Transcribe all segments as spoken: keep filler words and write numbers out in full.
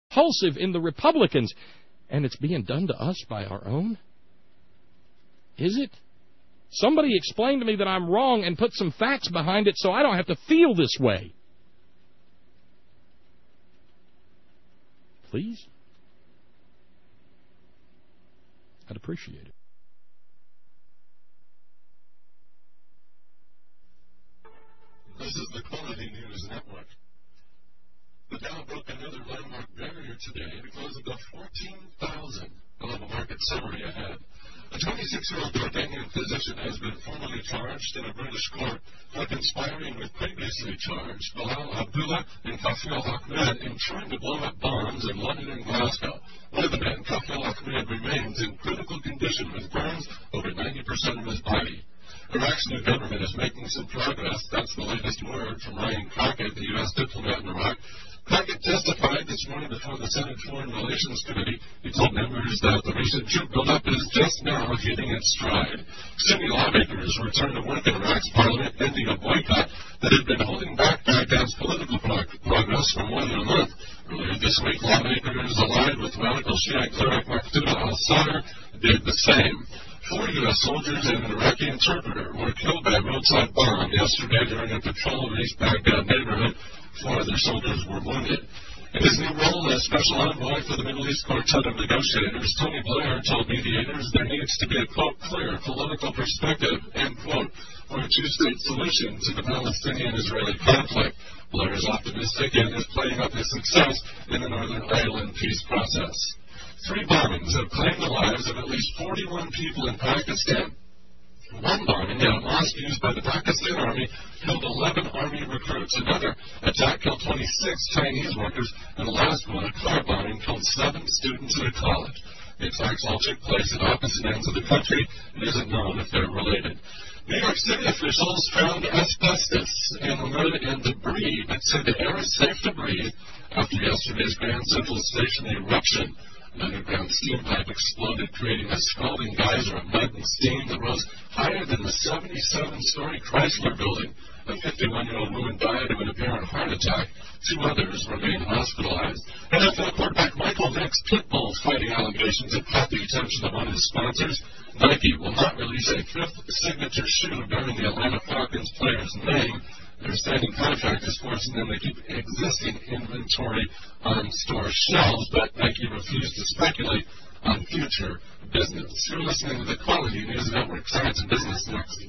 repulsive in the Republicans, and it's being done to us by our own? Is it? Somebody explain to me that I'm wrong and put some facts behind it so I don't have to feel this way. Please? I'd appreciate it. This is the Quality News Network. The Dow broke another landmark barrier today to close above fourteen thousand. We'll have a market summary ahead. A twenty-six-year-old Jordanian physician has been formally charged in a British court for conspiring with previously charged Bilal Abdullah and Kafil Ahmed in trying to blow up bombs in London and Glasgow. One of the men, Kafil Ahmed, remains in critical condition with burns over ninety percent of his body. Iraq's new government is making some progress. That's the latest word from Ryan Crockett, the U S diplomat in Iraq. Crockett testified this morning before the Senate Foreign Relations Committee. He told members that the recent troop buildup is just now hitting its stride. Sunni lawmakers returned to work in Iraq's parliament, ending a boycott that had been holding back Baghdad's political prog- progress for more than a month. Earlier this week, lawmakers allied with radical Shiite cleric Muqtada al-Sadr did the same. Four U S soldiers and an Iraqi interpreter were killed by a roadside bomb yesterday during a patrol in East Baghdad neighborhood. Four other soldiers were wounded. In his new role as special envoy for the Middle East Quartet of Negotiators, Tony Blair told mediators there needs to be a, quote, clear political perspective, end quote, for a two-state solution to the Palestinian-Israeli conflict. Blair is optimistic and is playing up his success in the Northern Ireland peace process. Three bombings have claimed the lives of at least forty-one people in Pakistan. One bombing at a mosque used by the Pakistan Army killed eleven Army recruits. Another attack killed twenty-six Chinese workers. And the last one, a car bombing, killed seven students at a college. The attacks all took place at opposite ends of the country. It isn't known if they're related. New York City officials found asbestos in the mud and debris that said the air is safe to breathe after yesterday's Grand Central Station eruption. An underground steam pipe exploded, creating a scalding geyser of mud and steam that rose higher than the seventy-seven-story Chrysler building. A fifty-one-year-old woman died of an apparent heart attack. Two others remain hospitalized. N F L quarterback Michael Vick's Pitbull fighting allegations have caught the attention of one of his sponsors. Nike will not release a fifth signature shoe bearing the Atlanta Falcons player's name. Their standing contract is forcing them to keep existing inventory on store shelves, but Nike refused to speculate on future business. You're listening to the Quality News Network, Science and Business Next.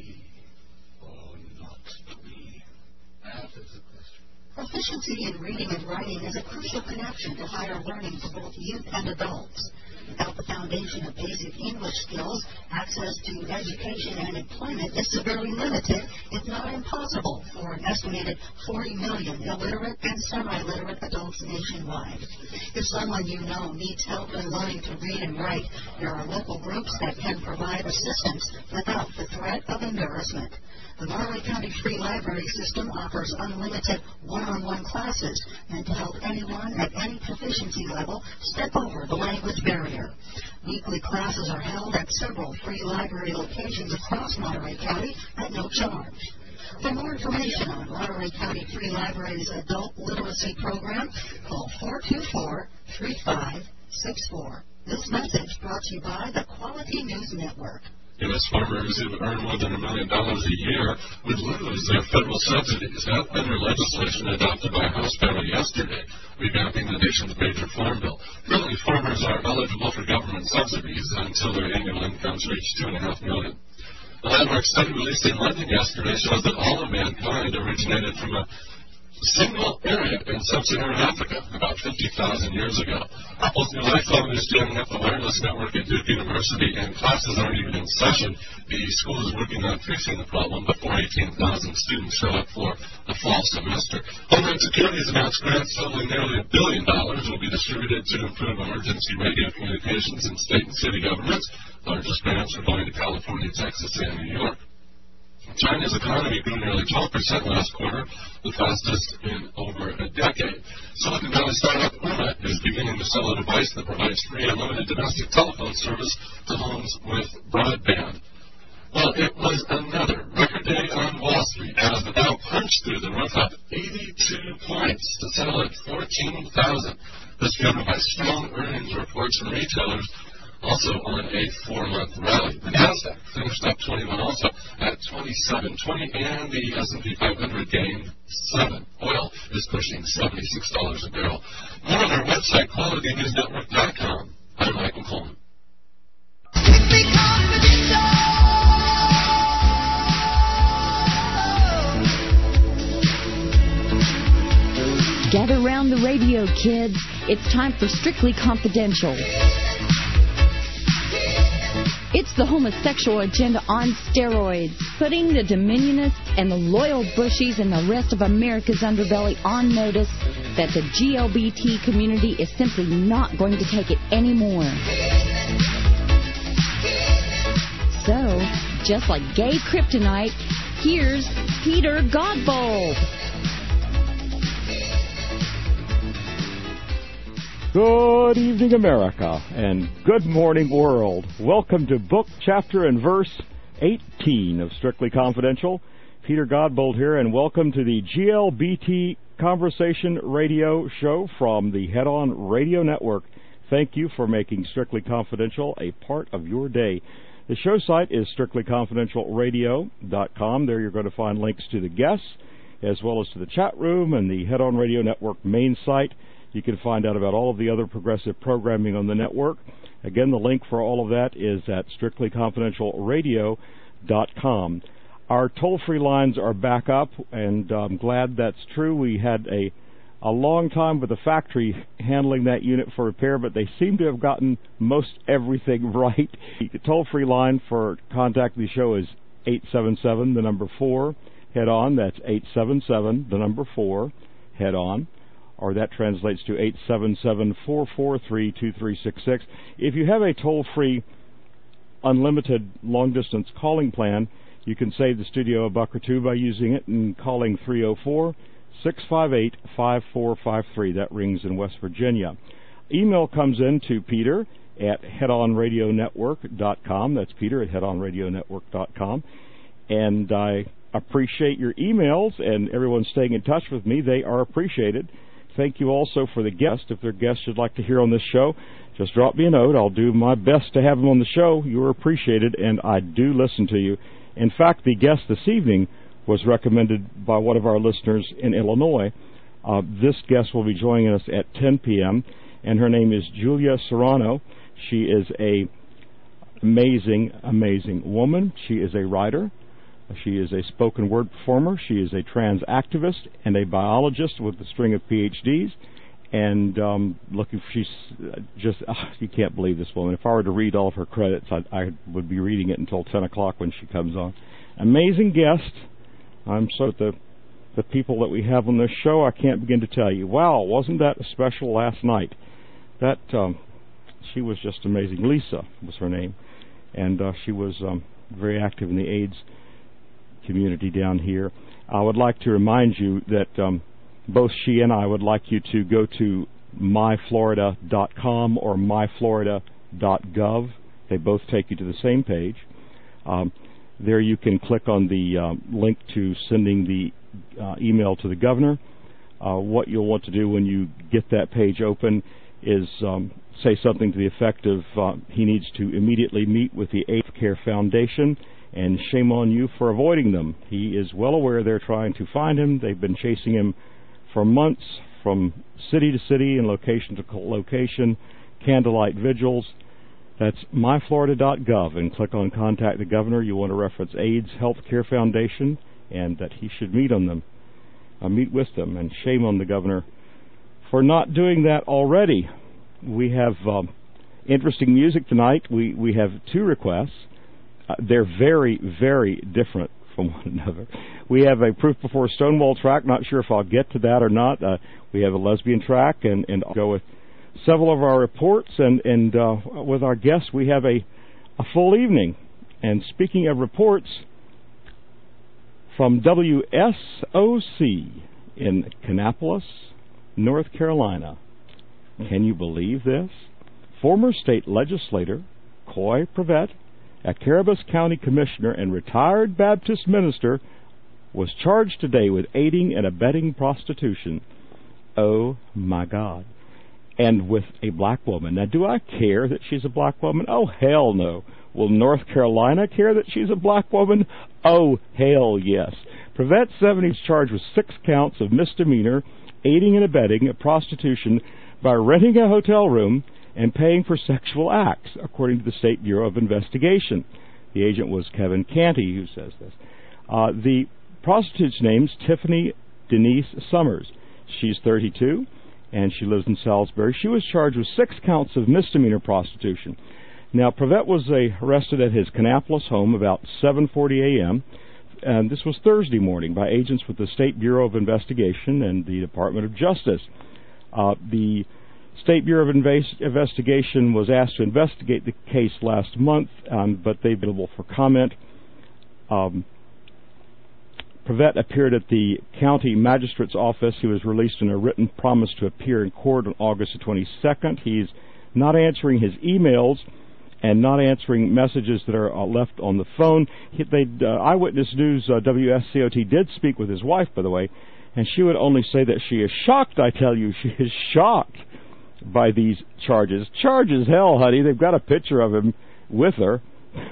Oh, not me. That is the question. Proficiency in reading and writing is a crucial connection to higher learning for both youth and adults. Without the foundation of basic English skills, access to education and employment is severely limited, if not impossible, for an estimated forty million illiterate and semi-literate adults nationwide. If someone you know needs help in learning to read and write, there are local groups that can provide assistance without the threat of embarrassment. The Monterey County Free Library System offers unlimited one-on-one classes meant to help anyone at any proficiency level step over the language barrier. Weekly classes are held at several free library locations across Monterey County at no charge. For more information on Monterey County Free Library's Adult Literacy Program, call four two four, three five six four. This message brought to you by the Quality News Network. U S farmers who earn more than a million dollars a year would lose their federal subsidies. That under legislation adopted by House Committee yesterday, revamping the nation's major farm bill. Currently, farmers are eligible for government subsidies until their annual incomes reach two and a half million. A landmark study released in London yesterday shows that all of mankind originated from a single area in sub-Saharan Africa about fifty thousand years ago. Apple's new iPhone is jamming up the wireless network at Duke University, and classes aren't even in session. The school is working on fixing the problem before eighteen thousand students show up for the fall semester. Homeland Security has announced grants totaling nearly a billion dollars will be distributed to improve emergency radio communications in state and city governments. Largest grants are going to California, Texas, and New York. China's economy grew nearly twelve percent last quarter, the fastest in over a decade. Silicon Valley startup Ooma is beginning to sell a device that provides free unlimited domestic telephone service to homes with broadband. Well, it was another record day on Wall Street as the Dow punched through the roof up eighty-two points to settle at fourteen thousand. This driven by strong earnings reports from retailers, also on a four-month rally. The Nasdaq finished up twenty-one also at twenty-seven twenty, and the S and P five hundred gained seven. Oil is pushing seventy-six dollars a barrel. More on our website, quality news network dot com. I'm Michael Coleman. Gather around the radio, kids. It's time for Strictly Confidential. It's the homosexual agenda on steroids, putting the Dominionists and the loyal Bushies and the rest of America's underbelly on notice that the G L B T community is simply not going to take it anymore. So, just like gay kryptonite, here's Peter Godbold. Good evening, America, and good morning, world. Welcome to book, chapter, and verse eighteen of Strictly Confidential. Peter Godbold here, and welcome to the G L B T Conversation Radio Show from the Head On Radio Network. Thank you for making Strictly Confidential a part of your day. The show site is strictly confidential radio dot com. There you're going to find links to the guests, as well as to the chat room and the Head On Radio Network main site. You can find out about all of the other progressive programming on the network. Again, the link for all of that is at strictly confidential radio dot com. Our toll-free lines are back up, and I'm glad that's true. We had a, a long time with the factory handling that unit for repair, but they seem to have gotten most everything right. The toll-free line for contacting the show is eight seven seven, the number four, head on. That's eight seven seven, the number four, head on. Or that translates to eight seven seven, four four three, two three six six. If you have a toll-free, unlimited, long-distance calling plan, you can save the studio a buck or two by using it and calling three oh four, six five eight, five four five three. That rings in West Virginia. Email comes in to Peter at head on radio network dot com. That's Peter at head on radio network dot com. And I appreciate your emails and everyone staying in touch with me. They are appreciated. Thank you also for the guests. If there are guests you'd like to hear on this show, just drop me a note. I'll do my best to have them on the show. You are appreciated, and I do listen to you. In fact, the guest this evening was recommended by one of our listeners in Illinois. Uh, this guest will be joining us at ten p.m., and her name is Julia Serrano. She is a amazing, amazing woman. She is a writer. She is a spoken word performer. She is a trans activist and a biologist with a string of P H Ds. And um, looking, for, she's just, oh, you can't believe this woman. If I were to read all of her credits, I, I would be reading it until ten o'clock when she comes on. Amazing guest. I'm so the the people that we have on this show, I can't begin to tell you. Wow, wasn't that special last night? That um, she was just amazing. Lisa was her name, and uh, she was um, very active in the AIDS community down here. I would like to remind you that um, both she and I would like you to go to my florida dot com or my florida dot gov. They both take you to the same page. Um, there you can click on the um, link to sending the uh, email to the governor. Uh, what you'll want to do when you get that page open is um, say something to the effect of uh, he needs to immediately meet with the AIDS Care Foundation, and shame on you for avoiding them. He is well aware they're trying to find him. They've been chasing him for months from city to city and location to location, candlelight vigils. That's my florida dot gov, and click on Contact the Governor. You want to reference AIDS Healthcare Foundation and that he should meet on them, uh, meet with them, and shame on the governor for not doing that already. We have um, interesting music tonight. We, we have two requests. Uh, they're very, very different from one another. We have a Proof Before Stonewall track. Not sure if I'll get to that or not. Uh, we have a lesbian track, and, and I'll go with several of our reports. And, and uh, with our guests, we have a, a full evening. And speaking of reports, from W S O C in Kannapolis, North Carolina. Can you believe this? Former state legislator Coy Pravett a Caribous County commissioner and retired Baptist minister, was charged today with aiding and abetting prostitution. Oh, my God. And with a black woman. Now, do I care that she's a black woman? Oh, hell no. Will North Carolina care that she's a black woman? Oh, hell yes. Prevette seventy is charged with six counts of misdemeanor, aiding and abetting a prostitution by renting a hotel room and paying for sexual acts, according to the State Bureau of Investigation. The agent was Kevin Canty, who says this. Uh, the prostitute's name's Tiffany Denise Summers. She's thirty-two, and she lives in Salisbury. She was charged with six counts of misdemeanor prostitution. Now, Prevette was uh, arrested at his Kannapolis home about seven forty a.m., and this was Thursday morning by agents with the State Bureau of Investigation and the Department of Justice. Uh, the State Bureau of Inves- Investigation was asked to investigate the case last month, um, but they've been available for comment. Um, Prevette appeared at the county magistrate's office. He was released in a written promise to appear in court on August the twenty-second. He's not answering his emails and not answering messages that are uh, left on the phone. He, they, uh, Eyewitness News, uh, W S C O T, did speak with his wife, by the way, and she would only say that she is shocked, I tell you. She is shocked by these charges. Charges, hell, honey. They've got a picture of him with her.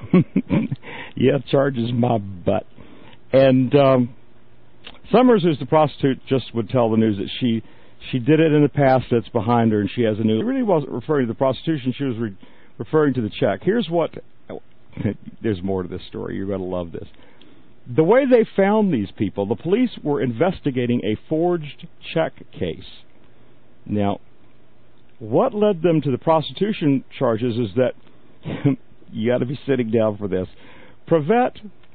Yeah, charges my butt. And um, Summers, who's the prostitute, just would tell the news that she she did it in the past, that's behind her, and she has a new... She really wasn't referring to the prostitution. She was re- referring to the check. Here's what... There's more to this story. You're going to love this. The way they found these people, the police were investigating a forged check case. Now, what led them to the prostitution charges is that... you got to be sitting down for this. Prevette,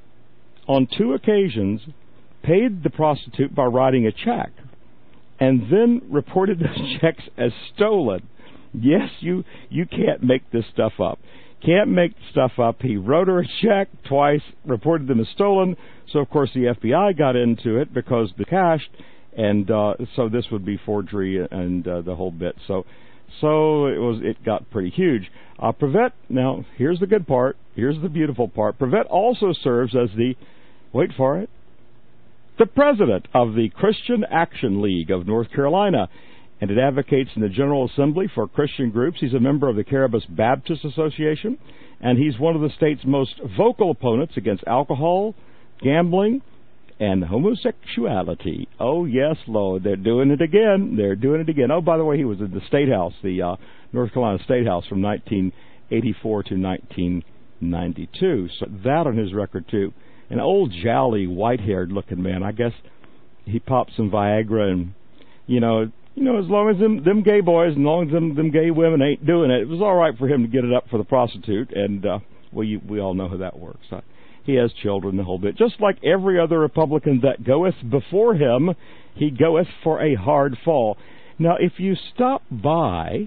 on two occasions, paid the prostitute by writing a check and then reported those checks as stolen. Yes, you you can't make this stuff up. Can't make stuff up. He wrote her a check twice, reported them as stolen, so of course the F B I got into it because they cashed, and uh, so this would be forgery and uh, the whole bit. So so it was it got pretty huge. Uh, Prevette, now here's the good part, here's the beautiful part. Prevette also serves as the, wait for it, the president of the Christian Action League of North Carolina, and it advocates in the General Assembly for Christian groups. He's a member of the Caribous Baptist Association, and he's one of the state's most vocal opponents against alcohol, gambling, and homosexuality. Oh, yes, Lord, they're doing it again. They're doing it again. Oh, by the way, he was in the State House, the uh, North Carolina State House, from nineteen eighty-four to nineteen ninety-two. So that on his record, too. An old, jolly, white-haired looking man. I guess he popped some Viagra, and, you know, you know, as long as them, them gay boys, and as long as them, them gay women ain't doing it, it was all right for him to get it up for the prostitute, and, uh, well, you, we all know how that works. Uh, he has children, the whole bit. Just like every other Republican that goeth before him, he goeth for a hard fall. Now, if you stop by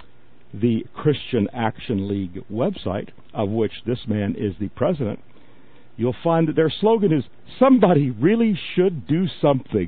the Christian Action League website, of which this man is the president, you'll find that their slogan is, somebody really should do something.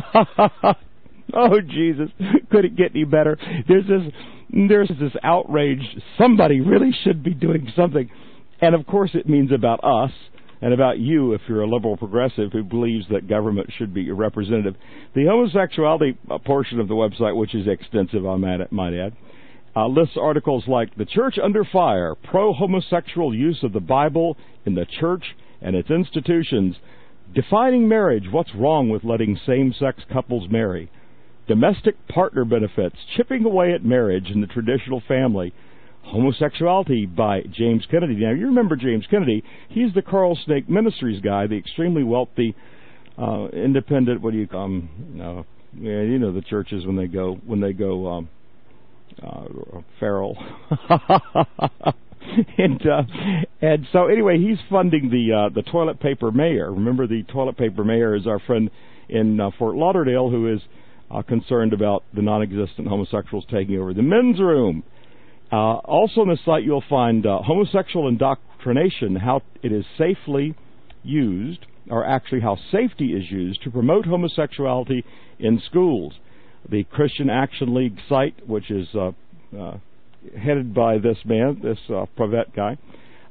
Oh, Jesus, could it get any better? There's this, there's this outrage, somebody really should be doing something. And, of course, it means about us and about you if you're a liberal progressive who believes that government should be representative. The homosexuality portion of the website, which is extensive, I might add, Uh, lists articles like The Church Under Fire, Pro-Homosexual Use of the Bible in the Church and Its Institutions, Defining Marriage, What's Wrong with Letting Same-Sex Couples Marry, Domestic Partner Benefits, Chipping Away at Marriage in the Traditional Family, Homosexuality by James Kennedy. Now, you remember James Kennedy. He's the Carl Snake Ministries guy, the extremely wealthy, uh, independent, what do you call them? No, yeah, you know the churches when they go, when they go, um, Uh, feral. and uh, and so anyway, he's funding the uh, the toilet paper mayor. Remember, the toilet paper mayor is our friend in uh, Fort Lauderdale who is uh, concerned about the non-existent homosexuals taking over the men's room. Uh, also on the site you'll find uh, homosexual indoctrination, how it is safely used, or actually how safety is used to promote homosexuality in schools. The Christian Action League site, which is uh, uh, headed by this man, this uh, Prevette guy,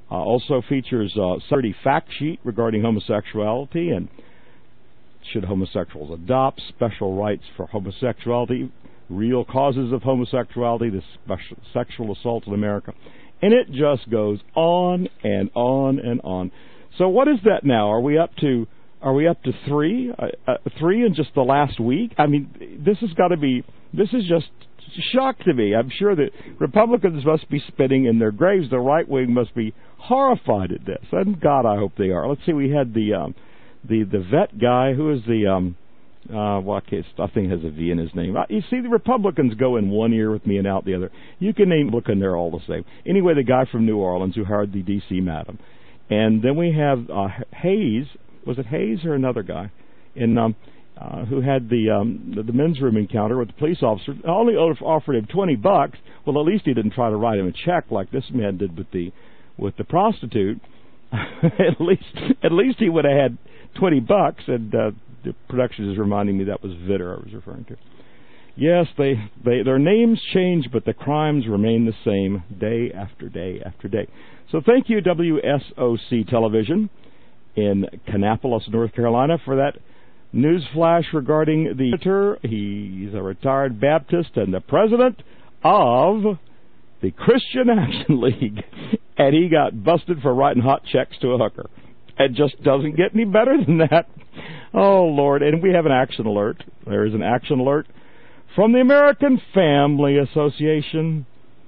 Uh, also features a thirty fact sheet regarding homosexuality and should homosexuals adopt, special rights for homosexuality, real causes of homosexuality, the special sexual assault in America. And it just goes on and on and on. So what is that now? Are we up to are we up to three? Uh, uh, three in just the last week? I mean, this has got to be, this is just shock to me. I'm sure that Republicans must be spinning in their graves. The right wing must be horrified at this. And God, I hope they are. Let's see, we had the um, the the vet guy who is the um, uh, well, okay, I think it has a V in his name. You see, the Republicans go in one ear with me and out the other. You can name look in there all the same. Anyway, the guy from New Orleans who hired the D C madam, and then we have uh, Hayes. Was it Hayes or another guy? In um, Uh, who had the, um, the the men's room encounter with the police officer, only offered him twenty bucks. Well, at least he didn't try to write him a check like this man did with the with the prostitute. at least at least he would have had twenty bucks. And uh, the production is reminding me that was Vitter I was referring to. Yes, they, they their names change, but the crimes remain the same day after day after day. So thank you, W S O C Television in Kannapolis, North Carolina, for that news flash regarding the senator. He's a retired Baptist and the president of the Christian Action League, and he got busted for writing hot checks to a hooker. It just doesn't get any better than that. Oh, Lord. And we have an action alert. There is an action alert from the American Family Association.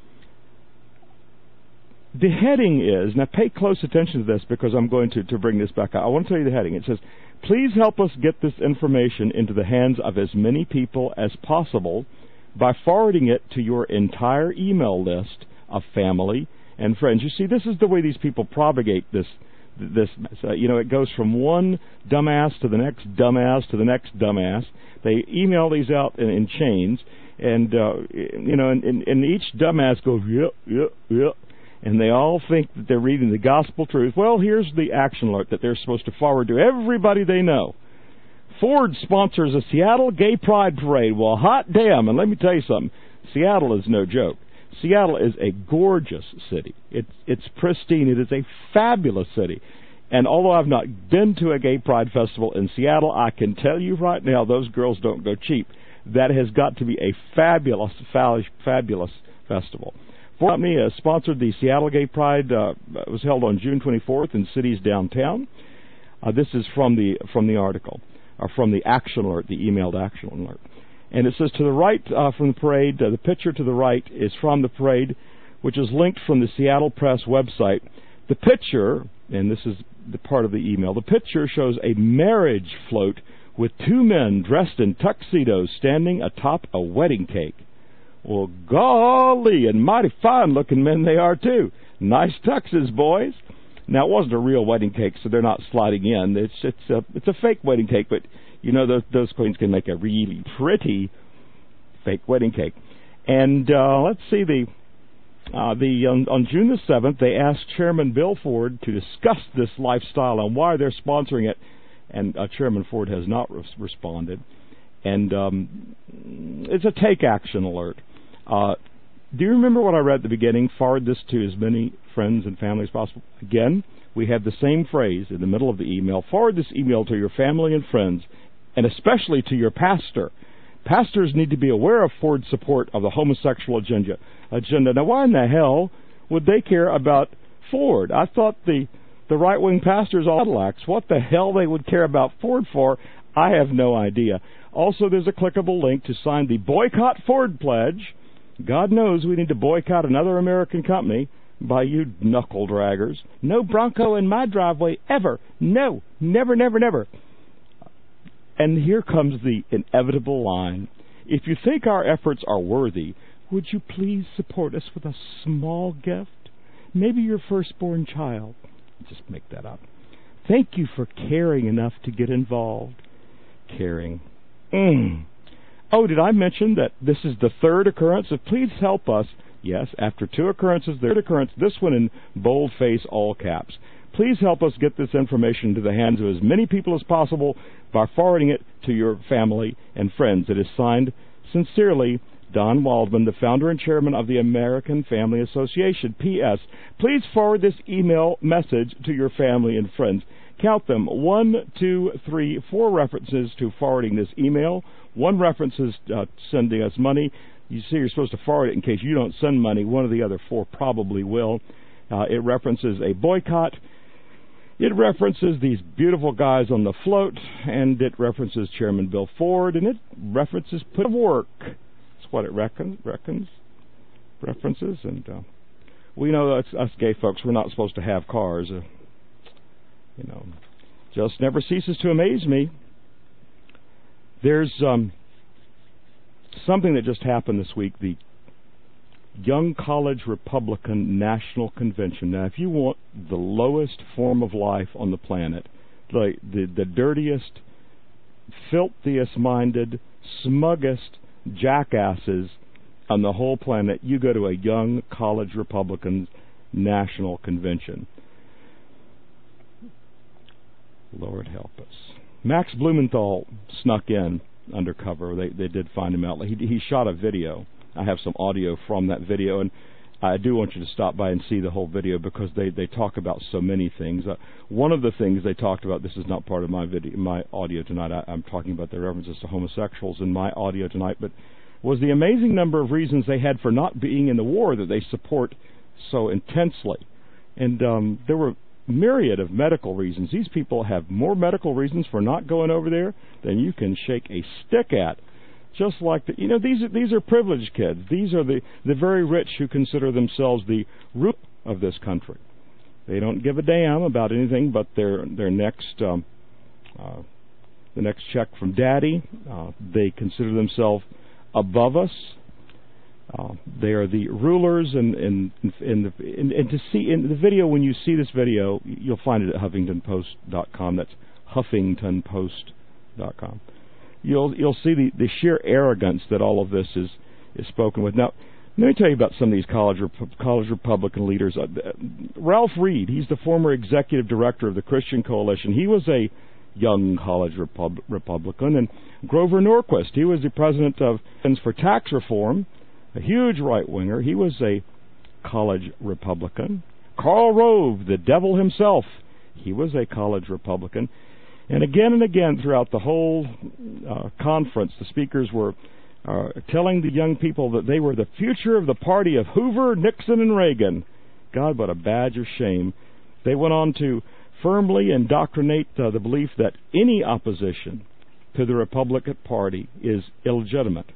The heading is, now pay close attention to this because I'm going to, to bring this back out. I want to tell you the heading. It says, please help us get this information into the hands of as many people as possible by forwarding it to your entire email list of family and friends. You see, this is the way these people propagate this. This, uh, you know, it goes from one dumbass to the next dumbass to the next dumbass. They email these out in, in chains, and, uh, you know, and, and, and each dumbass goes, yep, yep, yep. And they all think that they're reading the gospel truth. Well, here's the action alert that they're supposed to forward to everybody they know. Ford sponsors a Seattle Gay Pride Parade. Well, hot damn. And let me tell you something. Seattle is no joke. Seattle is a gorgeous city. It's, it's pristine. It is a fabulous city. And although I've not been to a Gay Pride Festival in Seattle, I can tell you right now, those girls don't go cheap. That has got to be a fabulous, fabulous festival. Ford Company uh, sponsored the Seattle Gay Pride. Uh, it was held on June twenty-fourth in cities downtown. Uh, this is from the from the article, or from the action alert, the emailed action alert. And it says to the right uh, from the parade, uh, the picture to the right is from the parade, which is linked from the Seattle Press website. The picture, and this is the part of the email, the picture shows a marriage float with two men dressed in tuxedos standing atop a wedding cake. Well, golly, and mighty fine-looking men they are, too. Nice tuxes, boys. Now, it wasn't a real wedding cake, so they're not sliding in. It's it's a, it's a fake wedding cake, but, you know, those, those queens can make a really pretty fake wedding cake. And uh, let's see, the uh, the on, on June the seventh, they asked Chairman Bill Ford to discuss this lifestyle and why they're sponsoring it, and uh, Chairman Ford has not res- responded. And um, it's a take action alert. Uh, do you remember what I read at the beginning? Forward this to as many friends and family as possible. Again, we have the same phrase in the middle of the email. Forward this email to your family and friends, and especially to your pastor. Pastors need to be aware of Ford's support of the homosexual agenda. agenda. Now, why in the hell would they care about Ford? I thought the, the right-wing pastors all Cadillacs. What the hell they would care about Ford for, I have no idea. Also, there's a clickable link to sign the Boycott Ford Pledge. God knows we need to boycott another American company by you knuckle draggers. No Bronco in my driveway ever. No, never, never, never. And here comes the inevitable line. If you think our efforts are worthy, would you please support us with a small gift? Maybe your firstborn child. Just make that up. Thank you for caring enough to get involved. Caring. Mm. Oh, did I mention that this is the third occurrence? So please help us. Yes, after two occurrences, the third occurrence, this one in boldface, all caps. Please help us get this information into the hands of as many people as possible by forwarding it to your family and friends. It is signed, sincerely, Don Waldman, the founder and chairman of the American Family Association. P S. Please forward this email message to your family and friends. Count them. One, two, three, four references to forwarding this email. One reference is uh, sending us money. You see, you're supposed to forward it in case you don't send money. One of the other four probably will. Uh, it references a boycott. It references these beautiful guys on the float, and it references Chairman Bill Ford, and it references put of work. That's what it reckons, reckons references. And uh, we know that us gay folks, we're not supposed to have cars. Uh, you know, just never ceases to amaze me. There's um, something that just happened this week, the Young College Republican National Convention. Now, if you want the lowest form of life on the planet, like the, the dirtiest, filthiest-minded, smuggest jackasses on the whole planet, you go to a Young College Republican National Convention. Lord help us. Max Blumenthal snuck in undercover. They they did find him out. He he shot a video. I have some audio from that video, and I do want you to stop by and see the whole video because they, they talk about so many things. Uh, one of the things they talked about, this is not part of my video, my audio tonight. I, I'm talking about the references to homosexuals in my audio tonight, but was the amazing number of reasons they had for not being in the war that they support so intensely. And um, there were myriad of medical reasons. These people have more medical reasons for not going over there than you can shake a stick at. Just like, the, you know, these are, these are privileged kids. These are the, the very rich who consider themselves the root of this country. They don't give a damn about anything but their their next um, uh, the next check from daddy. Uh, they consider themselves above us. Uh, they are the rulers, and in, in, in the in, and to see in the video, when you see this video, you'll find it at Huffington Post dot com. That's Huffington Post dot com. You'll you'll see the, the sheer arrogance that all of this is, is spoken with. Now, let me tell you about some of these college college Republican leaders. Uh, Ralph Reed, he's the former executive director of the Christian Coalition. He was a young college Repub- Republican. And Grover Norquist, he was the president of Friends for Tax Reform, a huge right-winger. He was a college Republican. Karl Rove, the devil himself, he was a college Republican. And again and again throughout the whole uh, conference, the speakers were uh, telling the young people that they were the future of the party of Hoover, Nixon, and Reagan. God, what a badge of shame. They went on to firmly indoctrinate uh, the belief that any opposition to the Republican Party is illegitimate.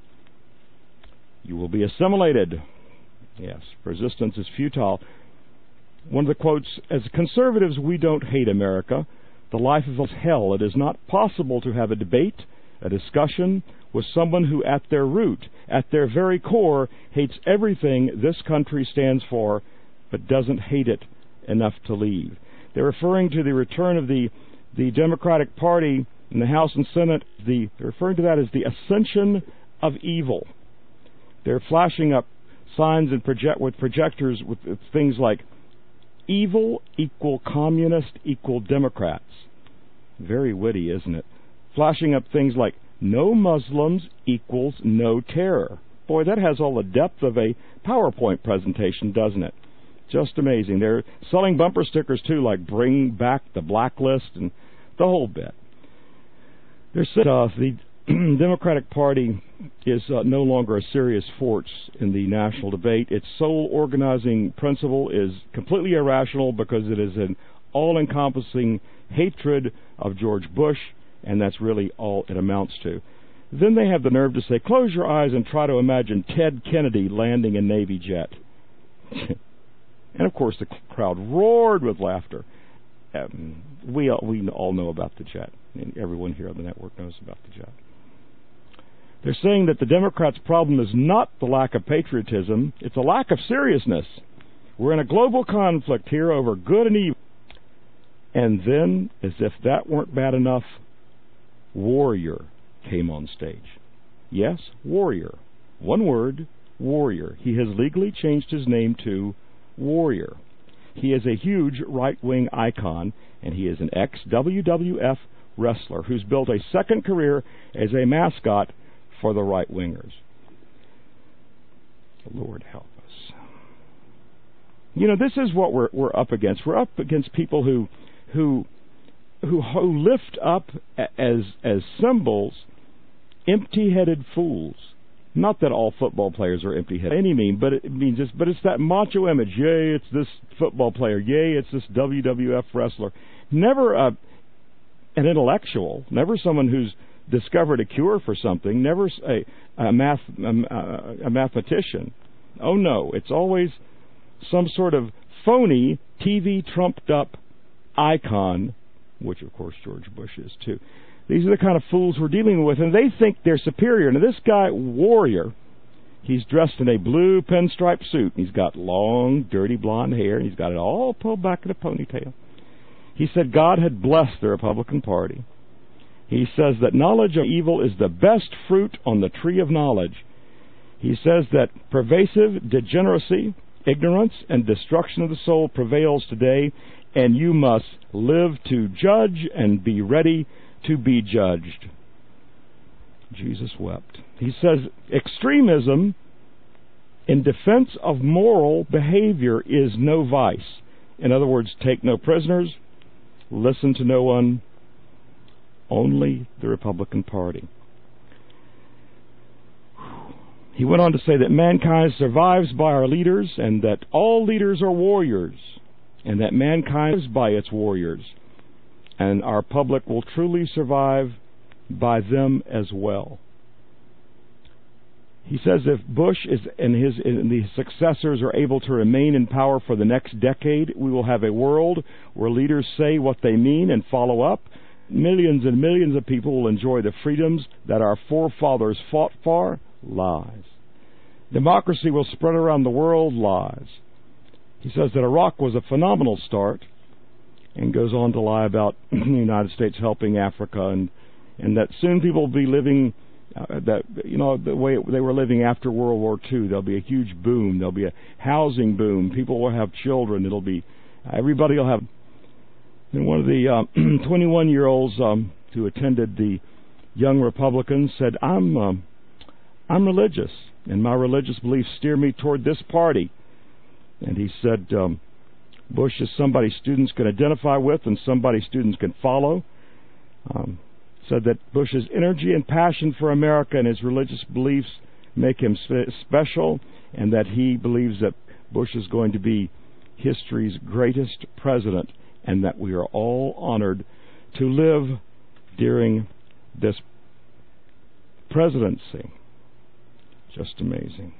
You will be assimilated. Yes, resistance is futile. One of the quotes, as conservatives, we don't hate America. The life of us hell. It is not possible to have a debate, a discussion with someone who at their root, at their very core, hates everything this country stands for, but doesn't hate it enough to leave. They're referring to the return of the, the Democratic Party in the House and Senate. The, they're referring to that as the ascension of evil. They're flashing up signs and project with projectors with things like evil equal communist equal Democrats. Very witty, isn't it? Flashing up things like no Muslims equals no terror. Boy, that has all the depth of a PowerPoint presentation, doesn't it? Just amazing. They're selling bumper stickers, too, like bring back the blacklist and the whole bit. They're saying uh, the Democratic Party is uh, no longer a serious force in the national debate. Its sole organizing principle is completely irrational because it is an all-encompassing hatred of George Bush, and that's really all it amounts to. Then they have the nerve to say, close your eyes and try to imagine Ted Kennedy landing a Navy jet. And, of course, the crowd roared with laughter. Um, we, all, we all know about the jet. And everyone here on the network knows about the jet. They're saying that the Democrats' problem is not the lack of patriotism, it's a lack of seriousness. We're in a global conflict here over good and evil. And then, as if that weren't bad enough, Warrior came on stage. Yes, Warrior. One word, Warrior. He has legally changed his name to Warrior. He is a huge right-wing icon, and he is an ex-W W F wrestler who's built a second career as a mascot for the right-wingers. Lord help us. You know, this is what we're we're up against. We're up against people who who who, who lift up as as symbols empty-headed fools. Not that all football players are empty-headed, any mean, but it means just, but it's that macho image. Yay, it's this football player. Yay, it's this W W F wrestler. Never a, an intellectual. Never someone who's discovered a cure for something. Never a, a math a, a mathematician. Oh no, it's always some sort of phony T V trumped up icon, which of course George Bush is too. These are the kind of fools we're dealing with, and they think they're superior. Now, this guy, Warrior, he's dressed in a blue pinstripe suit. He's got long, dirty blonde hair, and he's got it all pulled back in a ponytail. He said God had blessed the Republican Party. He says that knowledge of evil is the best fruit on the tree of knowledge. He says that pervasive degeneracy, ignorance, and destruction of the soul prevails today, and you must live to judge and be ready to be judged. Jesus wept. He says extremism in defense of moral behavior is no vice. In other words, take no prisoners, listen to no one, only the Republican Party. He went on to say that mankind survives by our leaders, and that all leaders are warriors, and that mankind lives by its warriors, and our public will truly survive by them as well. He says if Bush is and his and the successors are able to remain in power for the next decade, we will have a world where leaders say what they mean and follow up. Millions and millions of people will enjoy the freedoms that our forefathers fought for. Lies. Democracy will spread around the world. Lies. He says that Iraq was a phenomenal start, and goes on to lie about the United States helping Africa, and and that soon people will be living uh, that you know the way they were living after World War Two. There'll be a huge boom. There'll be a housing boom. People will have children. It'll be everybody will have. And one of the twenty-one-year-olds uh, um, who attended the Young Republicans said, "I'm um, I'm religious, and my religious beliefs steer me toward this party." And he said, Um, Bush is somebody students can identify with and somebody students can follow. Um, said that Bush's energy and passion for America and his religious beliefs make him spe- special, and that he believes that Bush is going to be history's greatest president, and that we are all honored to live during this presidency. Just amazing.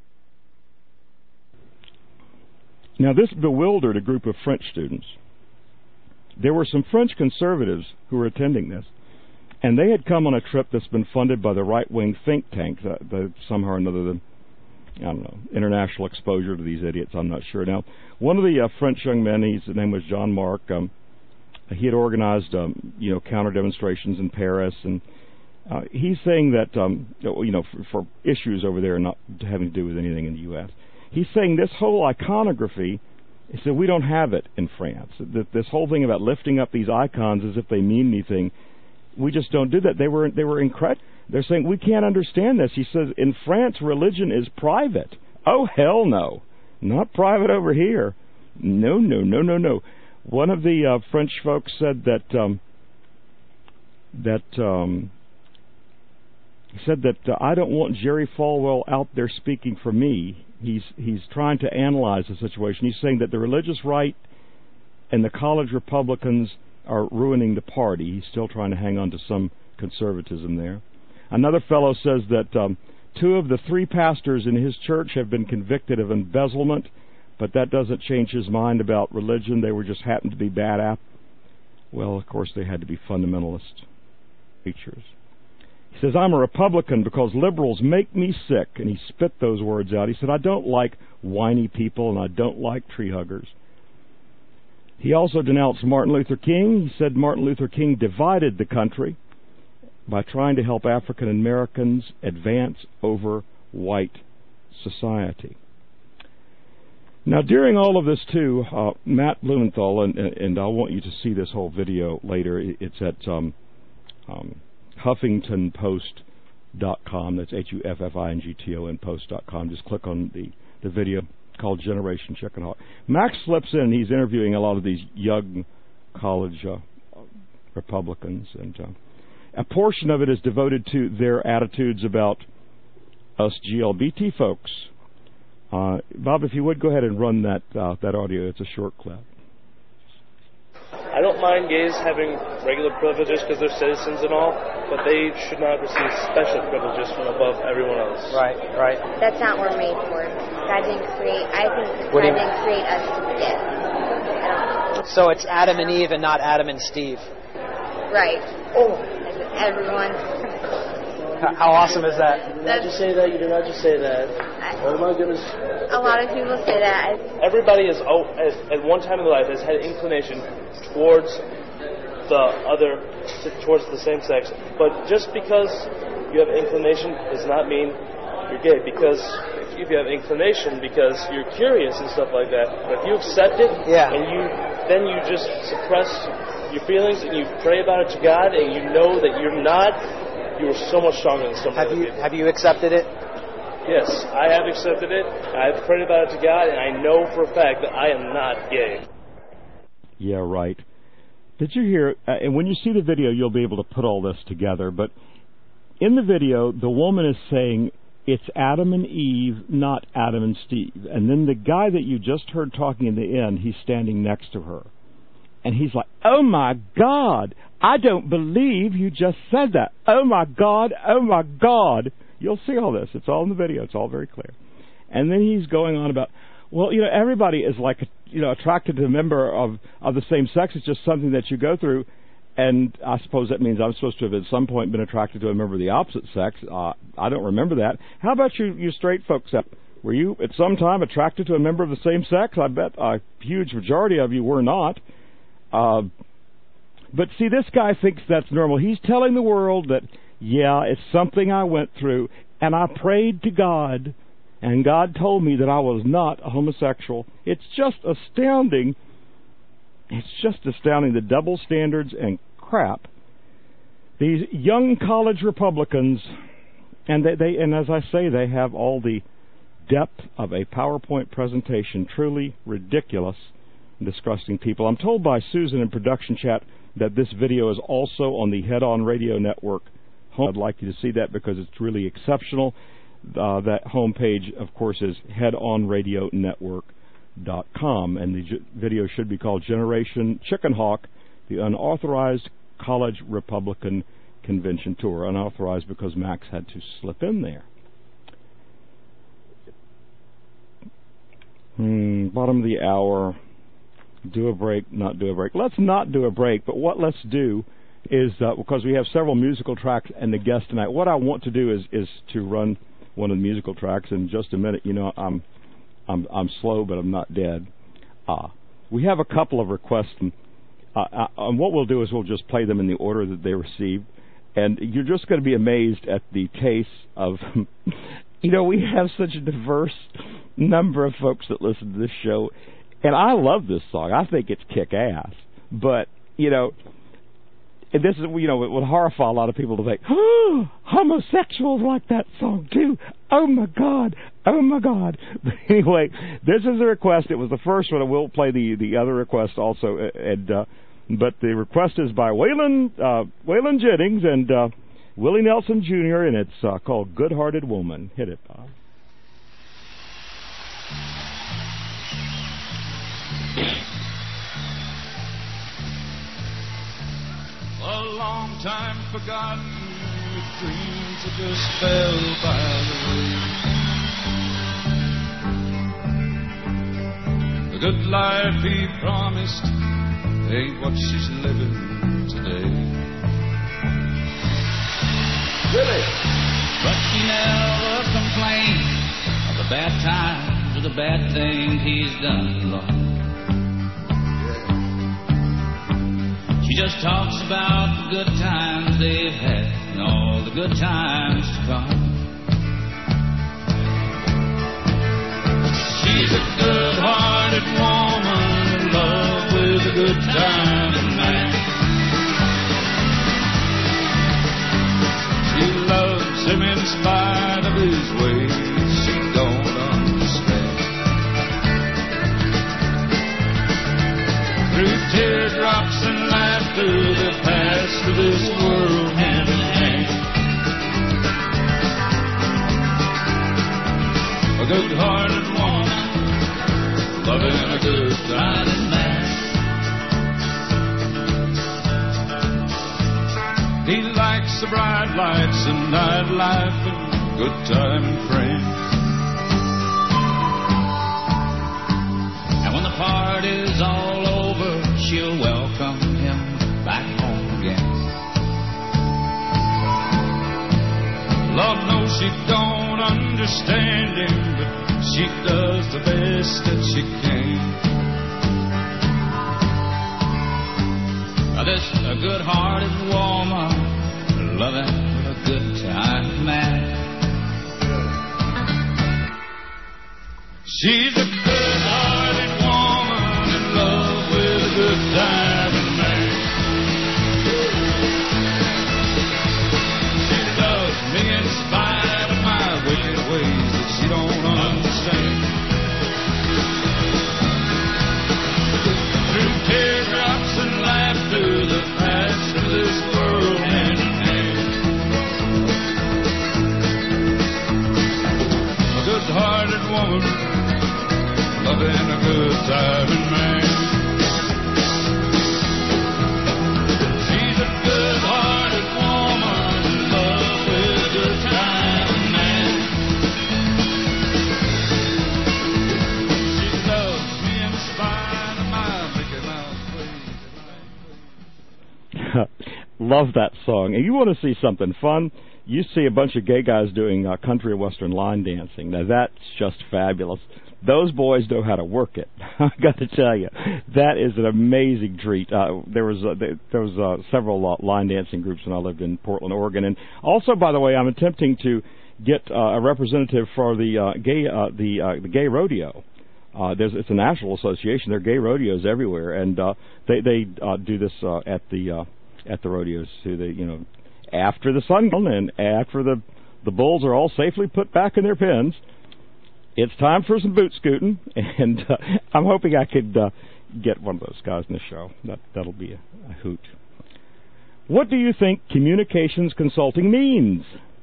Now, this bewildered a group of French students. There were some French conservatives who were attending this, and they had come on a trip that's been funded by the right-wing think tank, the, the, somehow or another, the, I don't know, international exposure to these idiots, I'm not sure. Now, one of the uh, French young men, his name was Jean Marc, um, he had organized, um, you know, counter-demonstrations in Paris, and uh, he's saying that, um, you know, for, for issues over there not having to do with anything in the U S, he's saying this whole iconography, he said, we don't have it in France. That this whole thing about lifting up these icons as if they mean anything, we just don't do that. They were they were incredible. They're saying we can't understand this. He says in France religion is private. Oh hell no, not private over here. No no no no no. One of the uh, French folks said that um, that um, he said that uh, I don't want Jerry Falwell out there speaking for me. He's he's trying to analyze the situation. He's saying that the religious right and the college Republicans are ruining the party. He's still trying to hang on to some conservatism there. Another fellow says that um, two of the three pastors in his church have been convicted of embezzlement, but that doesn't change his mind about religion. They were just happened to be bad apples. Well, of course, they had to be fundamentalist preachers. He says, I'm a Republican because liberals make me sick. And he spit those words out. He said, I don't like whiny people and I don't like tree huggers. He also denounced Martin Luther King. He said Martin Luther King divided the country by trying to help African Americans advance over white society. Now, during all of this, too, uh, Matt Blumenthal, and, and I want you to see this whole video later. It's at um, um, Huffington Post dot com. That's H U F F I N G T O N post dot com. Just click on the, the video called Generation Chicken Hawk. Max slips in. He's interviewing a lot of these young college uh, Republicans, and uh, a portion of it is devoted to their attitudes about us G L B T folks. Uh, Bob, if you would, go ahead and run that uh, that audio. It's a short clip. I don't mind gays having regular privileges because they're citizens and all, but they should not receive special privileges from above everyone else. Right, right. That's not what we're made for. God didn't create, I think What do God you- didn't create us to be gay. I don't, So it's Adam and Eve and not Adam and Steve. right. Oh. Everyone. How awesome is that? You did not just say that. You did not just say that. I, Oh my goodness. a lot of people say that. I, Everybody has, oh, has, at one time in their life, has had inclination towards the other, towards the same sex. But just because you have inclination does not mean you're gay. Because if you have inclination, because you're curious and stuff like that, but if you accept it, Yeah. and you then you just suppress your feelings and you pray about it to God, and you know that you're not, you are so much stronger than some Have other you people. have you accepted it? Yes, I have accepted it. I've prayed about it to God, and I know for a fact that I am not gay. Yeah, right. Did you hear, uh, and when you see the video, you'll be able to put all this together, but in the video, the woman is saying, it's Adam and Eve, not Adam and Steve. And then the guy that you just heard talking in the end, he's standing next to her. And he's like, oh my God, I don't believe you just said that. Oh my God, oh my God. You'll see all this. It's all in the video. It's all very clear. And then he's going on about, well, you know, everybody is like, you know, attracted to a member of, of the same sex. It's just something that you go through. And I suppose that means I'm supposed to have at some point been attracted to a member of the opposite sex. Uh, I don't remember that. How about you, you straight folks out? Were you at some time attracted to a member of the same sex? I bet a huge majority of you were not. Uh, but see, this guy thinks that's normal. He's telling the world that, yeah, it's something I went through, and I prayed to God, and God told me that I was not a homosexual. It's just astounding. It's just astounding, the double standards and crap. These young college Republicans, and they, they and as I say, they have all the depth of a PowerPoint presentation, truly ridiculous and disgusting people. I'm told by Susan in production chat that this video is also on the Head On Radio Network home. I'd like you to see that because it's really exceptional. Uh, that homepage, of course, is head on radio network dot com, and the j- video should be called Generation Chicken Hawk, the Unauthorized College Republican Convention Tour. Unauthorized because Max had to slip in there. Hmm, bottom of the hour. Do a break, not do a break. Let's not do a break, but what let's do is, uh, because we have several musical tracks and the guest tonight, what I want to do is, is to run one of the musical tracks in just a minute. You know, I'm I'm I'm slow, but I'm not dead. Uh, we have a couple of requests, and, uh, uh, and what we'll do is we'll just play them in the order that they received, and you're just going to be amazed at the taste of, you know, we have such a diverse number of folks that listen to this show, and I love this song. I think it's kick-ass, but, you know, and this is, you know, it would horrify a lot of people to think, oh, homosexuals like that song too. Oh my God, oh my God. But anyway, this is a request. It was the first one, and we'll play the, the other request also. And uh, but the request is by Waylon uh, Waylon Jennings and uh, Willie Nelson Junior, and it's uh, called "Good Hearted Woman." Hit it, Bob. A long time forgotten, with dreams that just fell by the way. The good life he promised ain't what she's living today. Really? But she never complained of the bad times or the bad things he's done, Lord. She just talks about the good times they've had and all the good times to come. She's a good-hearted woman in love with a good-timing man. She loves him in spite of his ways, she don't understand. Through teardrops and laughter, they pass through this world hand in hand. A good-hearted woman, loving a good-hearted man. He likes the bright lights and nightlife and good time and friends. And when the party's all over, she'll welcome him back home again. Lord knows she don't understand him, but she does the best that she can. Now this a good-hearted woman, loving a good-time man. She's a good-hearted woman in love with a good-time man. She loves me in spite of my wicked ways that she don't understand. Through teardrops and laughter that pass through this world hand in hand. A good-hearted woman, loving a good-timing man. She's a good-hearted woman in love with a good-timing man. She loves me in spite of my Mickey Mouse ways. Love that song. And you want to see something fun? You see a bunch of gay guys doing uh, country and western line dancing. Now that's just fabulous. Those boys know how to work it. I got to tell you, that is an amazing treat. Uh, there was uh, there was uh, several uh, line dancing groups when I lived in Portland, Oregon, and also, by the way, I'm attempting to get uh, a representative for the uh, gay uh, the uh, the gay rodeo. Uh, there's it's a national association. There are gay rodeos everywhere, and uh, they they uh, do this uh, at the uh, at the rodeos too. They you know after the sun and after the the bulls are all safely put back in their pens. It's time for some boot scooting, and uh, I'm hoping I could uh, get one of those guys in the show. That, that'll be a, a hoot. What do you think communications consulting means?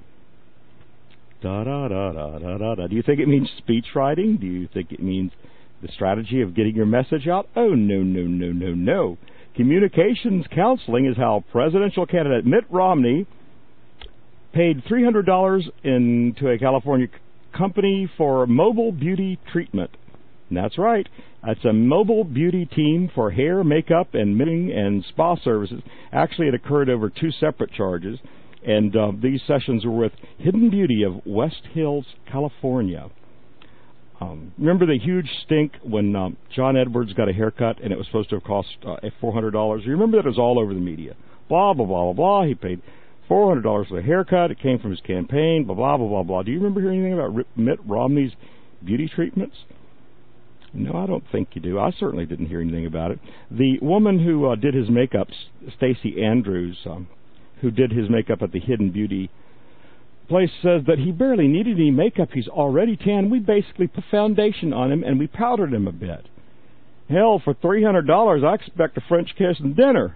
Da da da da da da da. Do you think it means speech writing? Do you think it means the strategy of getting your message out? Oh, no, no, no, no, no. Communications counseling is how presidential candidate Mitt Romney paid three hundred dollars into a California company for mobile beauty treatment. And that's right. It's a mobile beauty team for hair, makeup, and mending and spa services. Actually, it occurred over two separate charges, and uh, these sessions were with Hidden Beauty of West Hills, California. Um, remember the huge stink when um, John Edwards got a haircut and it was supposed to have cost uh, four hundred dollars? You remember that? It was all over the media. Blah, blah, blah, blah, blah. He paid four hundred dollars for the haircut. It came from his campaign, blah, blah, blah, blah, blah. Do you remember hearing anything about Mitt Romney's beauty treatments? No, I don't think you do. I certainly didn't hear anything about it. The woman who uh, did his makeup, Stacey Andrews, um, who did his makeup at the Hidden Beauty place, says that he barely needed any makeup. He's already tan. We basically put foundation on him, and we powdered him a bit. Hell, for three hundred dollars, I expect a French kiss and dinner.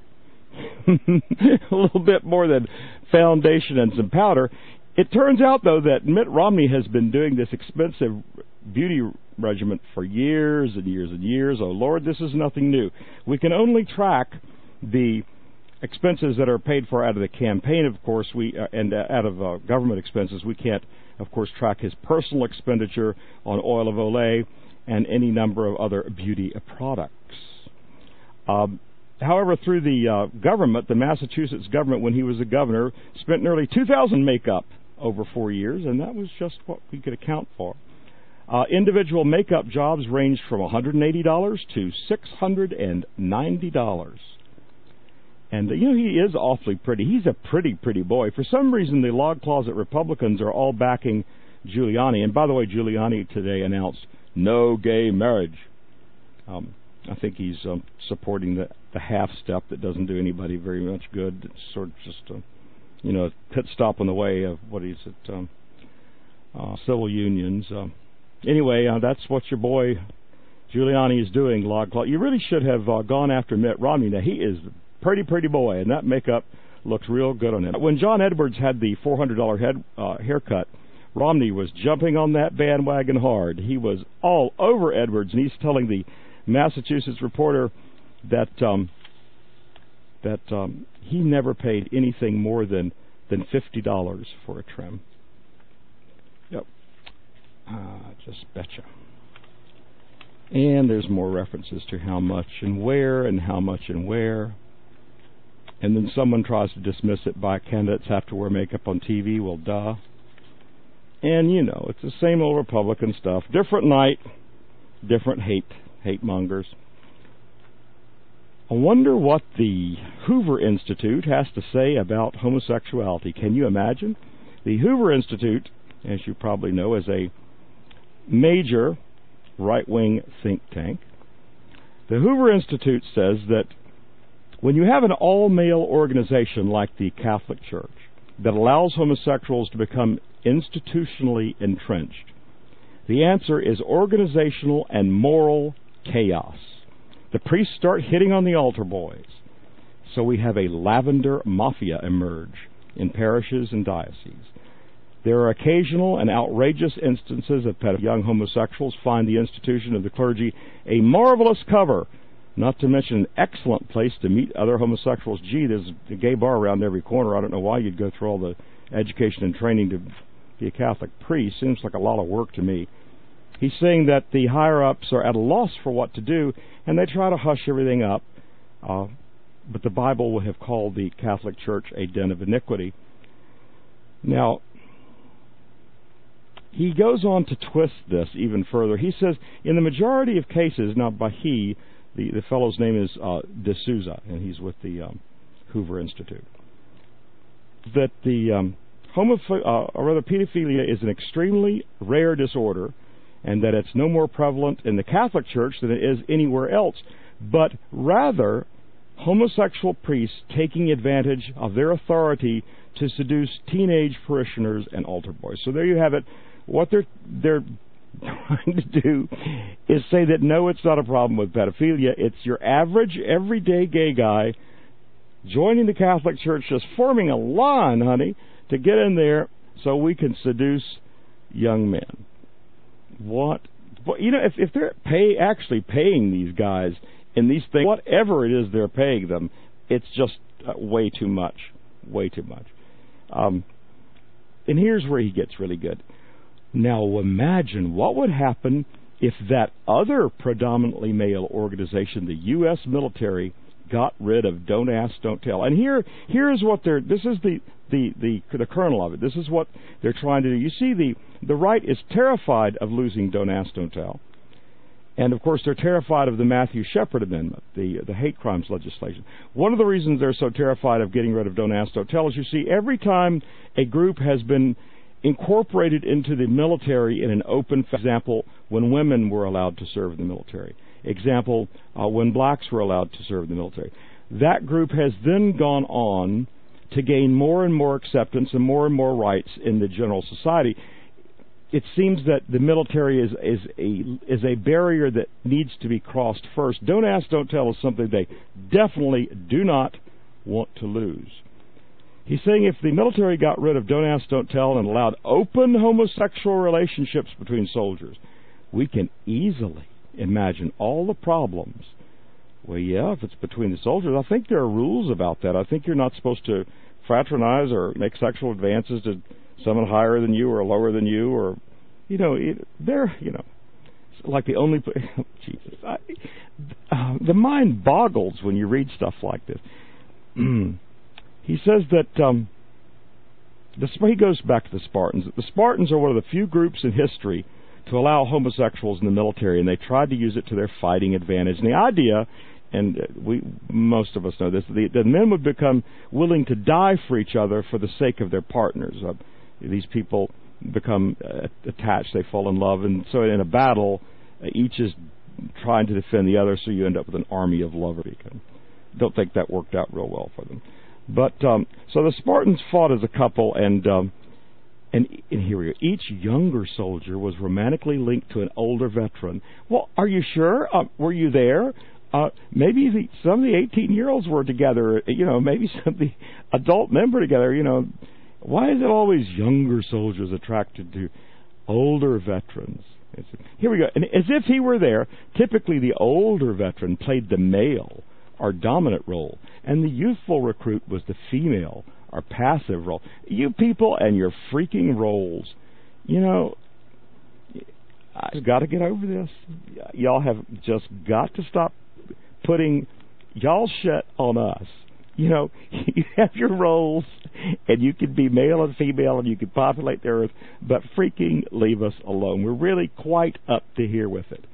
A little bit more than foundation and some powder. It turns out, though, that Mitt Romney has been doing this expensive beauty regimen for years and years and years. Oh, Lord, this is nothing new. We can only track the expenses that are paid for out of the campaign, of course, we uh, and uh, out of uh, government expenses. We can't, of course, track his personal expenditure on oil of Olay and any number of other beauty products. Um, However, through the uh, government, the Massachusetts government, when he was a governor, spent nearly two thousand makeup over four years, and that was just what we could account for. Uh, individual makeup jobs ranged from one hundred eighty dollars to six hundred ninety dollars. And, uh, you know, he is awfully pretty. He's a pretty, pretty boy. For some reason, the log closet Republicans are all backing Giuliani. And, by the way, Giuliani today announced no gay marriage. Um I think he's um, supporting the, the half step that doesn't do anybody very much good. It's sort of just, uh, you know, a pit stop on the way of what is it, um, uh, civil unions. Uh, anyway, uh, that's what your boy Giuliani is doing, Log Claw. You really should have uh, gone after Mitt Romney. Now, he is a pretty, pretty boy, and that makeup looks real good on him. When John Edwards had the four hundred dollars head uh, haircut, Romney was jumping on that bandwagon hard. He was all over Edwards, and he's telling the Massachusetts Reporter that um, that um, he never paid anything more than, than fifty dollars for a trim. Yep. Uh, just betcha. And there's more references to how much and where and how much and where. And then someone tries to dismiss it by candidates have to wear makeup on T V. Well, duh. And, you know, it's the same old Republican stuff. Different night, different hate, hate mongers. I wonder what the Hoover Institute has to say about homosexuality. Can you imagine? The Hoover Institute, as you probably know, is a major right-wing think tank. The Hoover Institute says that when you have an all-male organization like the Catholic Church that allows homosexuals to become institutionally entrenched, the answer is organizational and moral chaos. The priests start hitting on the altar boys. So we have a lavender mafia emerge in parishes and dioceses. There are occasional and outrageous instances of pedophiles. Young homosexuals find the institution of the clergy a marvelous cover, not to mention an excellent place to meet other homosexuals. Gee, there's a gay bar around every corner. I don't know why you'd go through all the education and training to be a Catholic priest. Seems like a lot of work to me. He's saying that the higher-ups are at a loss for what to do, and they try to hush everything up. Uh, but the Bible would have called the Catholic Church a den of iniquity. Now, he goes on to twist this even further. He says, in the majority of cases, now by he, the, the fellow's name is uh, D'Souza, and he's with the um, Hoover Institute, that the um, homoph- uh, or rather pedophilia is an extremely rare disorder, and that it's no more prevalent in the Catholic Church than it is anywhere else, but rather homosexual priests taking advantage of their authority to seduce teenage parishioners and altar boys. So there you have it. What they're they're trying to do is say that no, it's not a problem with pedophilia. It's your average, everyday gay guy joining the Catholic Church, just forming a line, honey, to get in there so we can seduce young men. What? But, you know, if, if they're pay actually paying these guys in these things, whatever it is they're paying them, it's just uh, way too much. Way too much. Um, and here's where he gets really good. Now imagine what would happen if that other predominantly male organization, the U S military, got rid of Don't Ask, Don't Tell. And here, here is what they're. This is the the the the kernel of it. This is what they're trying to do. You see, the the right is terrified of losing Don't Ask, Don't Tell, and of course they're terrified of the Matthew Shepard Amendment, the the hate crimes legislation. One of the reasons they're so terrified of getting rid of Don't Ask, Don't Tell is, you see, every time a group has been incorporated into the military in an open, for example, when women were allowed to serve in the military. Example, uh, when blacks were allowed to serve in the military. That group has then gone on to gain more and more acceptance and more and more rights in the general society. It seems that the military is, is a is a barrier that needs to be crossed first. Don't Ask, Don't Tell is something they definitely do not want to lose. He's saying if the military got rid of Don't Ask, Don't Tell and allowed open homosexual relationships between soldiers, we can easily imagine all the problems. Well, yeah, if it's between the soldiers, I think there are rules about that. I think you're not supposed to fraternize or make sexual advances to someone higher than you or lower than you, or, you know, it, they're, you know, like the only, Jesus, I, uh, the mind boggles when you read stuff like this. He says that, um, the, he goes back to the Spartans. The Spartans are one of the few groups in history to allow homosexuals in the military, and they tried to use it to their fighting advantage. And the idea, and we most of us know this, the, the men would become willing to die for each other for the sake of their partners. Uh, these people become uh, attached, they fall in love, and so in a battle, uh, each is trying to defend the other, so you end up with an army of lovers. Don't think that worked out real well for them. But, um, so the Spartans fought as a couple, and um, And, and here we go. Each younger soldier was romantically linked to an older veteran. Well, are you sure? Uh, were you there? Uh, maybe the, some of the eighteen-year-olds were together. You know, maybe some of the adult men were together. You know, why is it always younger soldiers attracted to older veterans? It's, here we go. And as if he were there, typically the older veteran played the male or dominant role, and the youthful recruit was the female or passive role. You people and your freaking roles. You know, I've got to get over this. Y'all have just got to stop putting y'all shit on us. You know, you have your roles, and you can be male and female, and you can populate the earth, but freaking leave us alone. We're really quite up to here with it.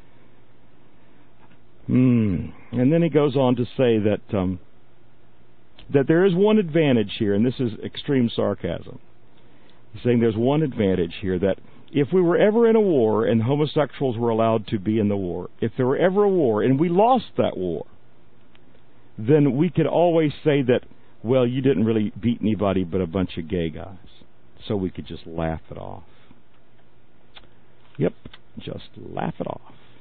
Hmm. And then he goes on to say that um, that there is one advantage here, and this is extreme sarcasm. He's saying there's one advantage here, that if we were ever in a war and homosexuals were allowed to be in the war, if there were ever a war and we lost that war, then we could always say that, well, you didn't really beat anybody but a bunch of gay guys. So we could just laugh it off. Yep, just laugh it off.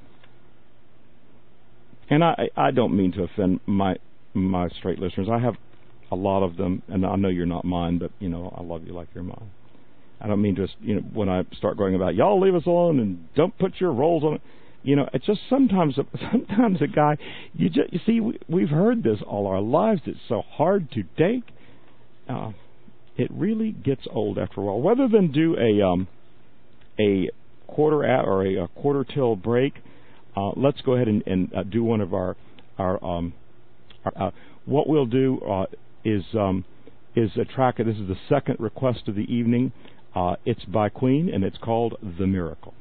And I, I don't mean to offend my my straight listeners. I have a lot of them, and I know you're not mine, but, you know, I love you like you're mine. I don't mean to, you know, when I start going about, y'all leave us alone and don't put your roles on it. You know, it's just sometimes, sometimes a guy, you just, you see, we, we've heard this all our lives. It's so hard to take. Uh, it really gets old after a while. Rather than do a um, a quarter at or a, a quarter till break, uh, let's go ahead and, and uh, do one of our our. Um, our uh, what we'll do uh, is um, is a track. This is the second request of the evening. Uh, it's by Queen, and it's called "The Miracle."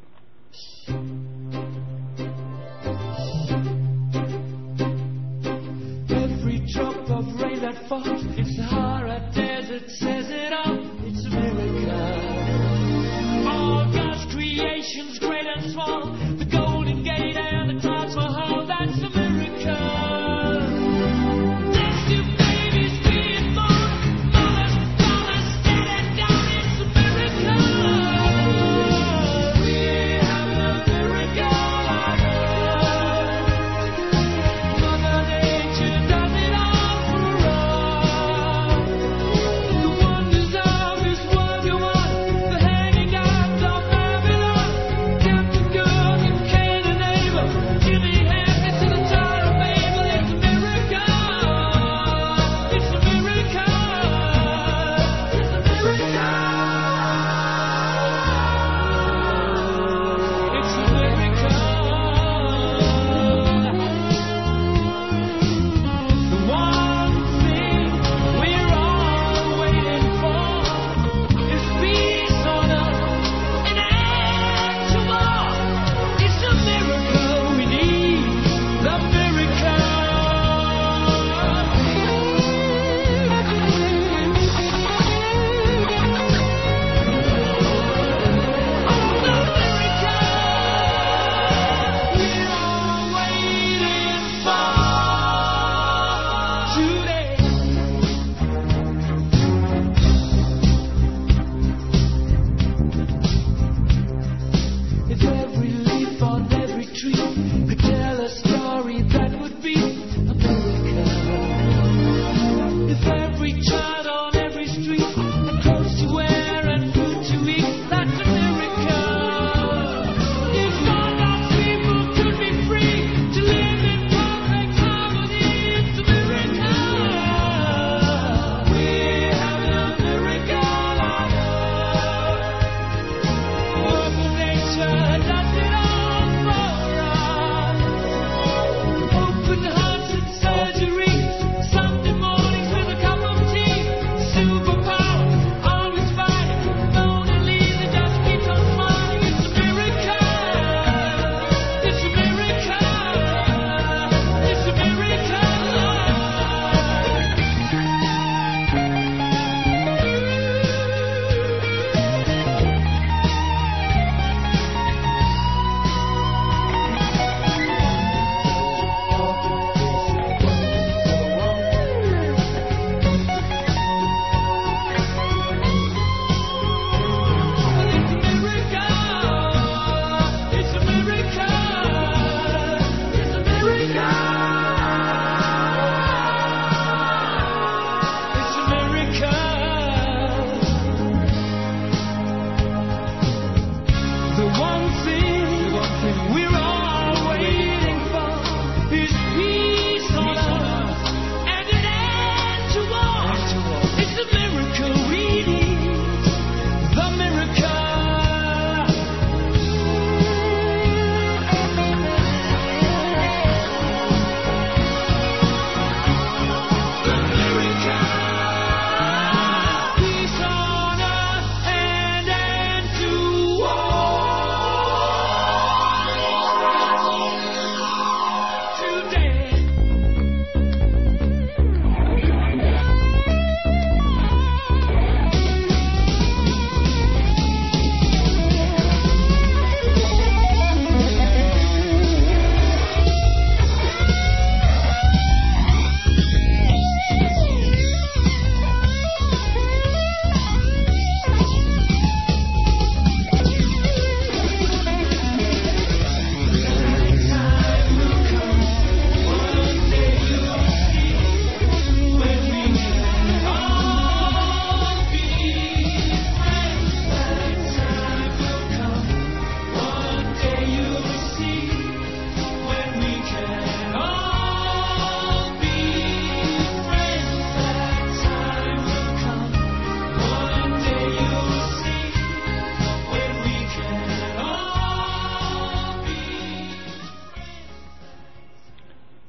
Every drop of rain that falls in Sahara Desert says it all. It's a miracle. All God's creations, great and small, the Golden Gate and the Taj Mahal, that's a miracle. There's two babies being born, mothers, fathers standing down, it's a miracle. We have a miracle.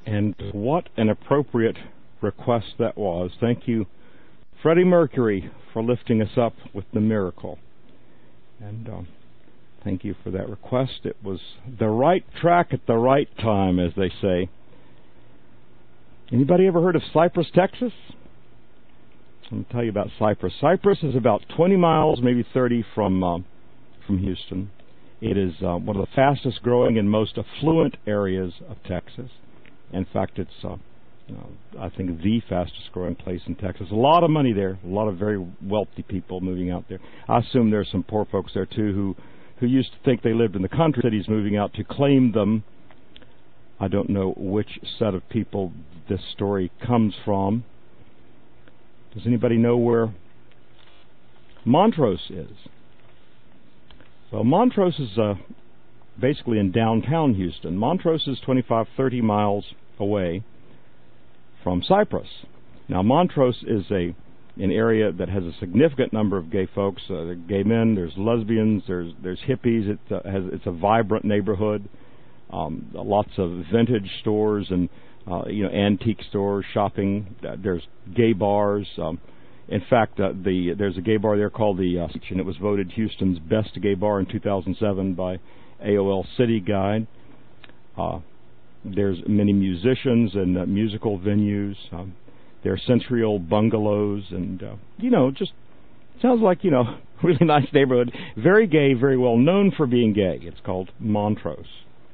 And what an appropriate request that was. Thank you, Freddie Mercury, for lifting us up with the miracle. And um, thank you for that request. It was the right track at the right time, as they say. Anybody ever heard of Cypress, Texas? Let me tell you about Cypress. Cypress is about twenty miles, maybe thirty from uh, from Houston. It is uh, one of the fastest growing and most affluent areas of Texas. In fact, it's, uh, you know, I think, the fastest growing place in Texas. A lot of money there, a lot of very wealthy people moving out there. I assume there's some poor folks there, too, who, who used to think they lived in the country cities moving out to claim them. I don't know which set of people this story comes from. Does anybody know where Montrose is? Well, Montrose is uh, basically in downtown Houston. Montrose is twenty-five, thirty miles away from Cypress. Now, Montrose is a an area that has a significant number of gay folks, uh, gay men. There's lesbians. There's there's hippies. It uh, has it's a vibrant neighborhood. Um, lots of vintage stores and uh, you know antique stores, shopping. Uh, there's gay bars. Um, in fact, uh, the there's a gay bar there called the uh, and it was voted Houston's best gay bar in two thousand seven by A O L City Guide. Uh, there's many musicians and uh, musical venues. Um, there are century-old bungalows, and uh, you know, just sounds like you know, really nice neighborhood. Very gay, very well known for being gay. It's called Montrose.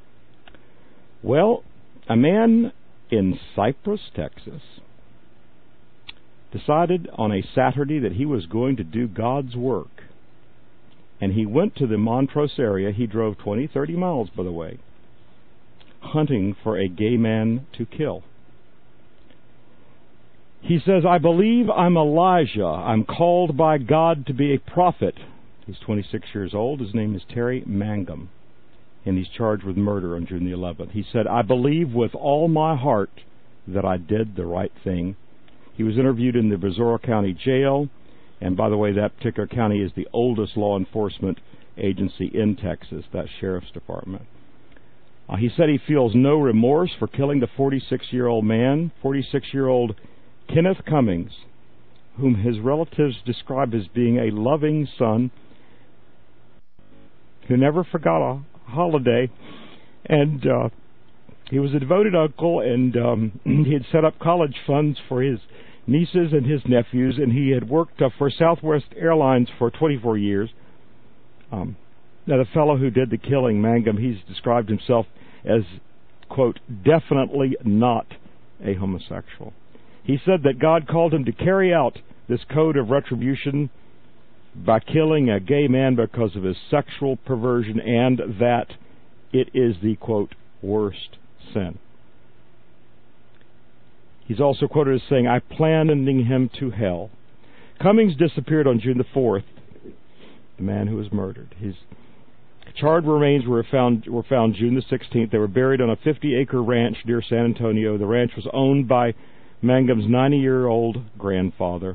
Well, a man in Cypress, Texas, decided on a Saturday that he was going to do God's work. And he went to the Montrose area. He drove twenty, thirty miles, by the way, hunting for a gay man to kill. He says, I believe I'm Elijah. I'm called by God to be a prophet. He's twenty-six years old. His name is Terry Mangum. And he's charged with murder on June the eleventh. He said, I believe with all my heart that I did the right thing. He was interviewed in the Brazoria County Jail. And by the way, that particular county is the oldest law enforcement agency in Texas, that sheriff's department. Uh, he said he feels no remorse for killing the forty-six-year-old man, forty-six-year-old Kenneth Cummings, whom his relatives describe as being a loving son who never forgot a holiday. And uh, he was a devoted uncle, and um, he had set up college funds for his nieces and his nephews, and he had worked uh, for Southwest Airlines for twenty-four years. Um, now, the fellow who did the killing, Mangum, he's described himself as, quote, definitely not a homosexual. He said that God called him to carry out this code of retribution by killing a gay man because of his sexual perversion, and that it is the, quote, worst sin. He's also quoted as saying, I plan sending him to hell. Cummings disappeared on June the fourth, the man who was murdered. His charred remains were found were found June the sixteenth. They were buried on a fifty-acre ranch near San Antonio. The ranch was owned by Mangum's ninety-year-old grandfather.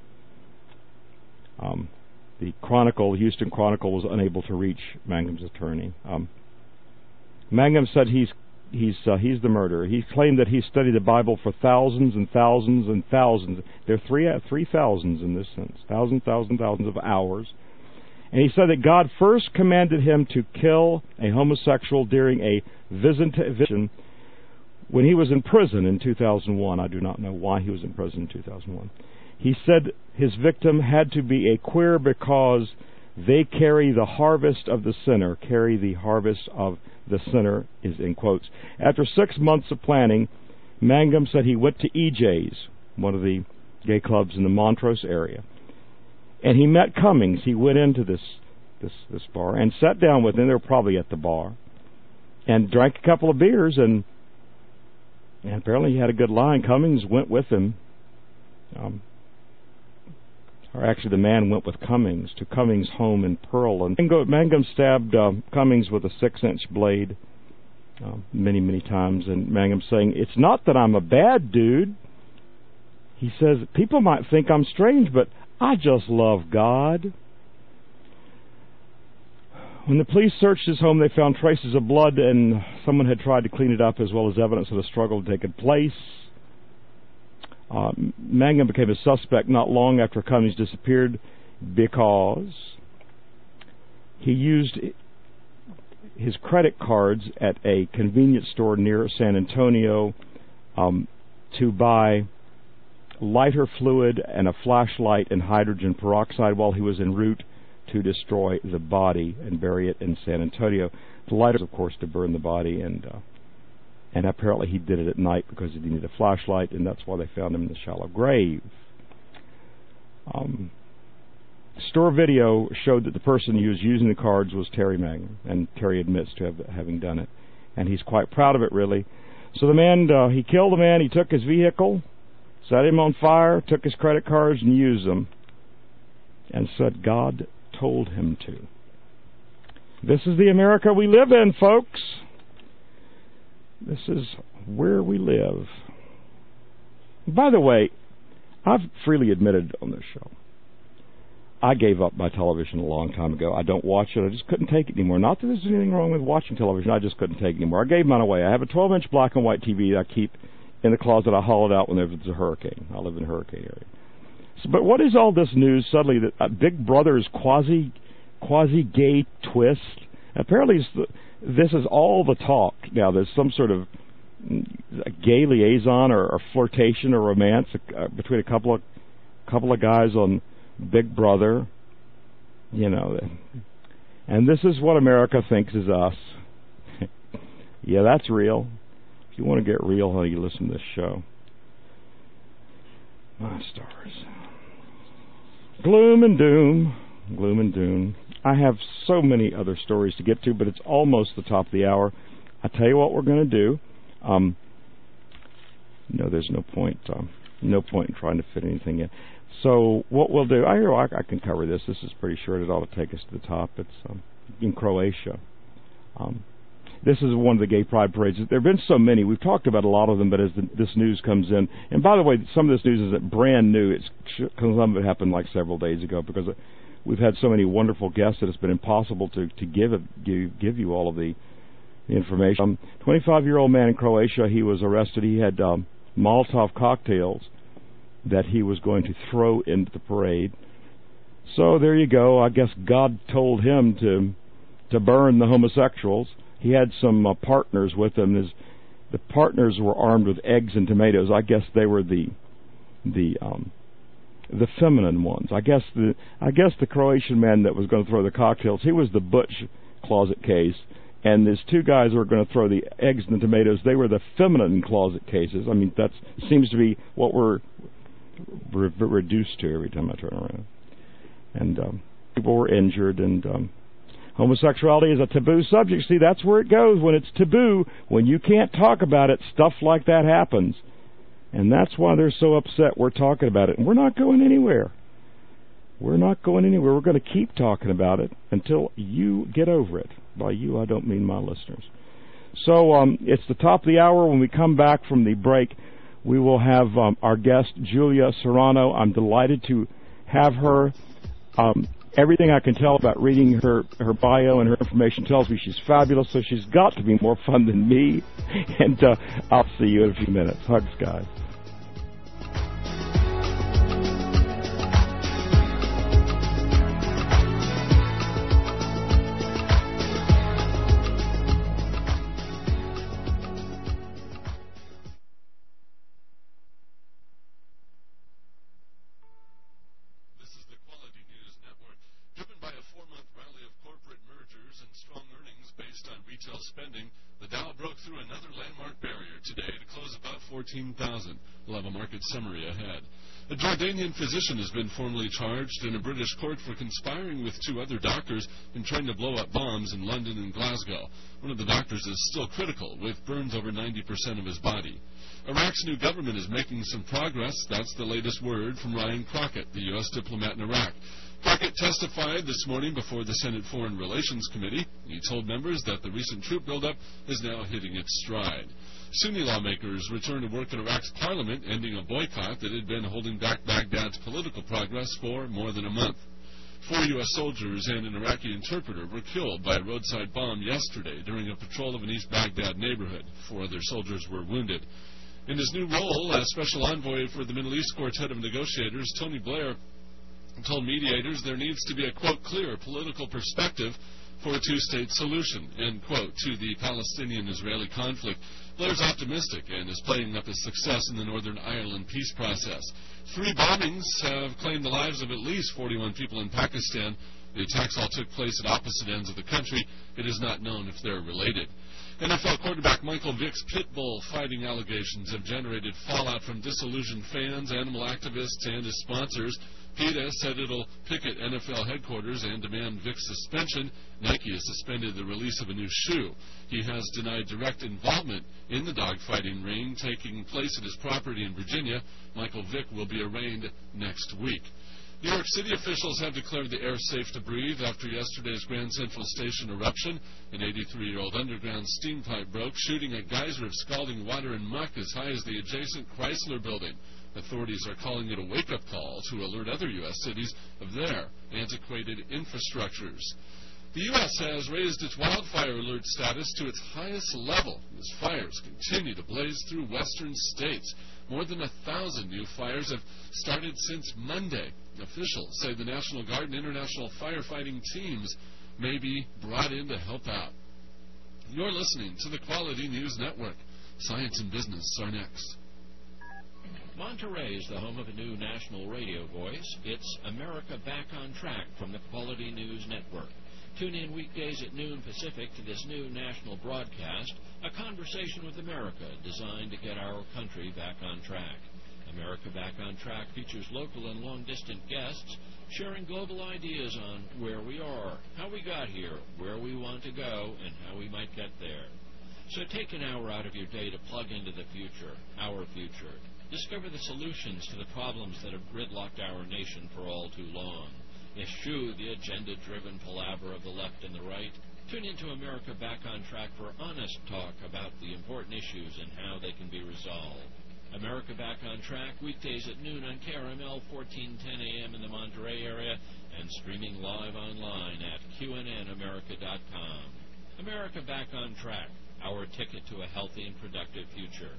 Um, the Chronicle, the Houston Chronicle, was unable to reach Mangum's attorney. Um, Mangum said he's He's uh, he's the murderer. He claimed that he studied the Bible for thousands and thousands and thousands. There are three uh, three thousands in this sense, thousands, thousands, thousands of hours. And he said that God first commanded him to kill a homosexual during a visitation when he was in prison in two thousand one. I do not know why he was in prison in two thousand one. He said his victim had to be a queer because they carry the harvest of the sinner. Carry the harvest of the sinner is in quotes. After six months of planning, Mangum said he went to E J's, one of the gay clubs in the Montrose area, and he met Cummings. He went into this this this bar and sat down with him. They were probably at the bar, and drank a couple of beers, and and apparently he had a good line. Cummings went with him. Um, Or actually, the man went with Cummings to Cummings' home in Pearl. And Mangum stabbed uh, Cummings with a six-inch blade uh, many, many times. And Mangum saying, it's not that I'm a bad dude. He says, people might think I'm strange, but I just love God. When the police searched his home, they found traces of blood, and someone had tried to clean it up, as well as evidence of a struggle had taken place. Uh, Mangum became a suspect not long after Cummings disappeared because he used his credit cards at a convenience store near San Antonio um, to buy lighter fluid and a flashlight and hydrogen peroxide while he was en route to destroy the body and bury it in San Antonio. The lighter, of course, to burn the body, and uh, and apparently he did it at night because he needed a flashlight, and that's why they found him in the shallow grave. Um, store video showed that the person who was using the cards was Terry Mangum, and Terry admits to have, having done it, and he's quite proud of it, really. So the man, uh, he killed the man, he took his vehicle, set him on fire, took his credit cards and used them, and said God told him to. This is the America we live in, folks. This is where we live. By the way, I've freely admitted on this show, I gave up my television a long time ago. I don't watch it. I just couldn't take it anymore. Not that there's anything wrong with watching television. I just couldn't take it anymore. I gave mine away. I have a twelve-inch black and white T V that I keep in the closet. I haul it out when there's a hurricane. I live in a hurricane area. So, but what is all this news suddenly that uh, Big Brother's quasi, quasi-gay twist? Apparently it's the, this is all the talk now. There's some sort of a gay liaison or, or flirtation or romance uh, between a couple of couple of guys on Big Brother, you know, and this is what America thinks is us. Yeah, that's real. If you want to get real, honey, you listen to this show. My stars. Gloom and doom. Gloom and doom. I have so many other stories to get to, but it's almost the top of the hour. I tell you what we're going to do. Um, no, there's no point. Um, no point in trying to fit anything in. So what we'll do, I, I, I can cover this. This is pretty short. It ought to take us to the top. It's um, in Croatia. Um, this is one of the gay pride parades. There have been so many. We've talked about a lot of them, but as the, this news comes in, and by the way, some of this news isn't brand new. It's some of it happened like several days ago because we've had so many wonderful guests that it's been impossible to to give give, give you all of the, the information. Um, twenty-five-year-old man in Croatia. He was arrested. He had um, Molotov cocktails that he was going to throw into the parade. So there you go. I guess God told him to to burn the homosexuals. He had some uh, partners with him. His, the partners were armed with eggs and tomatoes. I guess they were the the um, the feminine ones. I guess the I guess the Croatian man that was going to throw the cocktails, he was the butch closet case, and there's two guys who are going to throw the eggs and the tomatoes. They were the feminine closet cases. I mean, that seems to be what we're re- reduced to every time I turn around. And um, people were injured, and um, homosexuality is a taboo subject. See, that's where it goes. When it's taboo, when you can't talk about it, stuff like that happens. And that's why they're so upset we're talking about it. And we're not going anywhere. We're not going anywhere. We're going to keep talking about it until you get over it. By you, I don't mean my listeners. So um, it's the top of the hour. When we come back from the break, we will have um, our guest, Julia Serrano. I'm delighted to have her. Um, everything I can tell about reading her, her bio and her information tells me she's fabulous, so she's got to be more fun than me. And uh, I'll see you in a few minutes. Hugs, guys. Spending, the Dow broke through another landmark barrier today to close above fourteen thousand. We'll have a market summary ahead. A Jordanian physician has been formally charged in a British court for conspiring with two other doctors in trying to blow up bombs in London and Glasgow. One of the doctors is still critical, with burns over ninety percent of his body. Iraq's new government is making some progress. That's the latest word from Ryan Crockett, the U S diplomat in Iraq. Crockett testified this morning before the Senate Foreign Relations Committee. He told members that the recent troop buildup is now hitting its stride. Sunni lawmakers returned to work in Iraq's parliament, ending a boycott that had been holding back Baghdad's political progress for more than a month. Four U S soldiers and an Iraqi interpreter were killed by a roadside bomb yesterday during a patrol of an East Baghdad neighborhood. Four other soldiers were wounded. In his new role as Special Envoy for the Middle East Quartet of Negotiators, Tony Blair told mediators there needs to be a, quote, clear political perspective for a two-state solution, end quote, to the Palestinian-Israeli conflict. Blair's optimistic and is playing up his success in the Northern Ireland peace process. Three bombings have claimed the lives of at least forty-one people in Pakistan. The attacks all took place at opposite ends of the country. It is not known if they're related. N F L quarterback Michael Vick's pit bull fighting allegations have generated fallout from disillusioned fans, animal activists, and his sponsors. PETA said it'll picket N F L headquarters and demand Vick's suspension. Nike has suspended the release of a new shoe. He has denied direct involvement in the dogfighting ring taking place at his property in Virginia. Michael Vick will be arraigned next week. New York City officials have declared the air safe to breathe after yesterday's Grand Central Station eruption. An eighty-three-year-old underground steam pipe broke, shooting a geyser of scalding water and muck as high as the adjacent Chrysler building. Authorities are calling it a wake-up call to alert other U S cities of their antiquated infrastructures. The U S has raised its wildfire alert status to its highest level as fires continue to blaze through western states. More than a thousand new fires have started since Monday. Officials say the National Guard and international firefighting teams may be brought in to help out. You're listening to the Quality News Network. Science and business are next. Monterey is the home of a new national radio voice. It's America Back on Track from the Quality News Network. Tune in weekdays at noon Pacific to this new national broadcast, a conversation with America designed to get our country back on track. America Back on Track features local and long-distance guests sharing global ideas on where we are, how we got here, where we want to go, and how we might get there. So take an hour out of your day to plug into the future, our future. Discover the solutions to the problems that have gridlocked our nation for all too long. Eschew the agenda-driven palaver of the left and the right. Tune into America Back on Track for honest talk about the important issues and how they can be resolved. America Back on Track, weekdays at noon on K R M L fourteen ten A M in the Monterey area and streaming live online at Q N N America dot com. America Back on Track, our ticket to a healthy and productive future.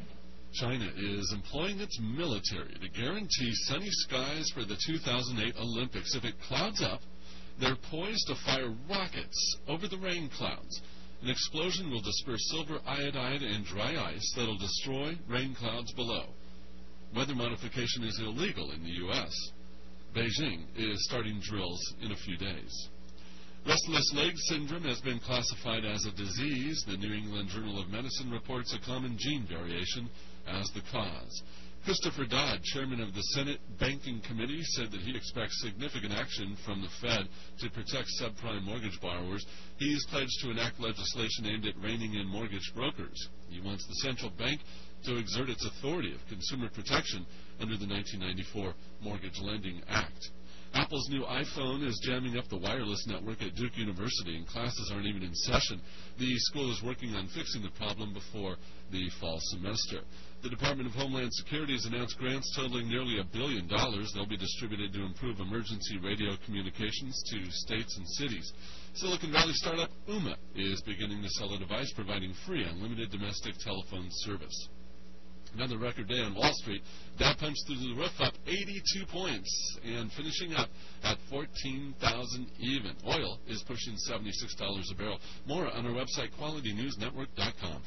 China is employing its military to guarantee sunny skies for the two thousand eight Olympics. If it clouds up, they're poised to fire rockets over the rain clouds. An explosion will disperse silver iodide and dry ice that'll destroy rain clouds below. Weather modification is illegal in the U S Beijing is starting drills in a few days. Restless leg syndrome has been classified as a disease. The New England Journal of Medicine reports a common gene variation as the cause. Christopher Dodd, chairman of the Senate Banking Committee, said that he expects significant action from the Fed to protect subprime mortgage borrowers. He's pledged to enact legislation aimed at reining in mortgage brokers. He wants the central bank to exert its authority of consumer protection under the nineteen ninety-four Mortgage Lending Act. Apple's new iPhone is jamming up the wireless network at Duke University, and classes aren't even in session. The school is working on fixing the problem before the fall semester. The Department of Homeland Security has announced grants totaling nearly a billion dollars. They'll be distributed to improve emergency radio communications to states and cities. Silicon Valley startup Ooma is beginning to sell a device providing free, unlimited domestic telephone service. Another record day on Wall Street. Dow punched through the roof, up eighty-two points and finishing up at fourteen thousand even. Oil is pushing seventy-six dollars a barrel. More on our website, quality news network dot com.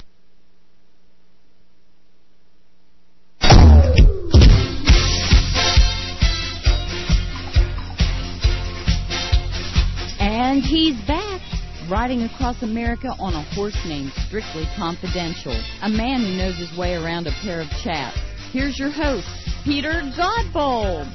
And he's back, riding across America on a horse named Strictly Confidential, a man who knows his way around a pair of chaps. Here's your host, Peter Godbold.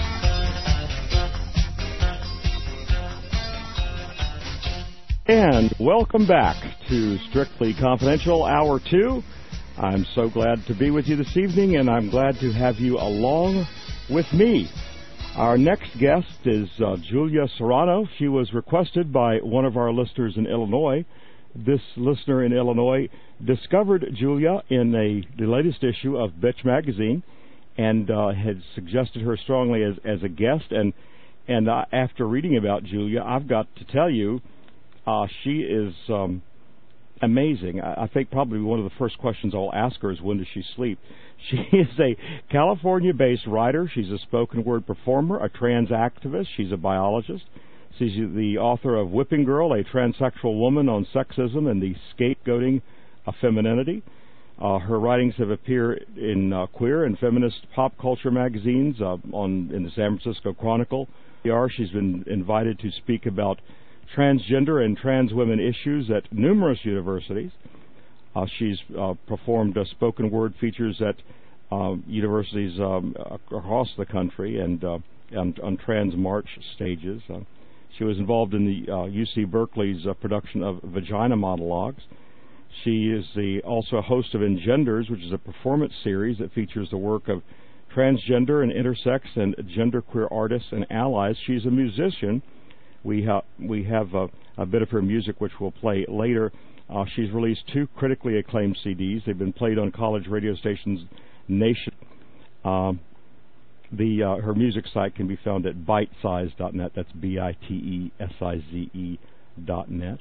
And welcome back to Strictly Confidential, Hour two. I'm so glad to be with you this evening, and I'm glad to have you along with me. Our next guest is uh, Julia Serrano. She was requested by one of our listeners in Illinois. This listener in Illinois discovered Julia in a, the latest issue of Bitch Magazine and uh, had suggested her strongly as, as a guest. And And uh, after reading about Julia, I've got to tell you, uh, she is um, amazing. I, I think probably one of the first questions I'll ask her is, when does she sleep? She is a California-based writer. She's a spoken word performer, a trans activist. She's a biologist. She's the author of Whipping Girl, a transsexual woman on sexism and the scapegoating of femininity. Uh, her writings have appeared in uh, queer and feminist pop culture magazines, uh, on in the San Francisco Chronicle. She's been invited to speak about transgender and trans women issues at numerous universities. Uh, she's uh, performed uh, spoken word features at uh, universities um, across the country and uh, on, on trans march stages. Uh, she was involved in the uh, U C Berkeley's uh, production of Vagina Monologues. She is the, also a host of Engenders, which is a performance series that features the work of transgender and intersex and genderqueer artists and allies. She's a musician. We, ha- we have a, a bit of her music, which we'll play later. Uh, she's released two critically acclaimed C Ds. They've been played on college radio stations nation. Um, the uh, her music site can be found at bitesize dot net. That's B I T E S I Z E dot net.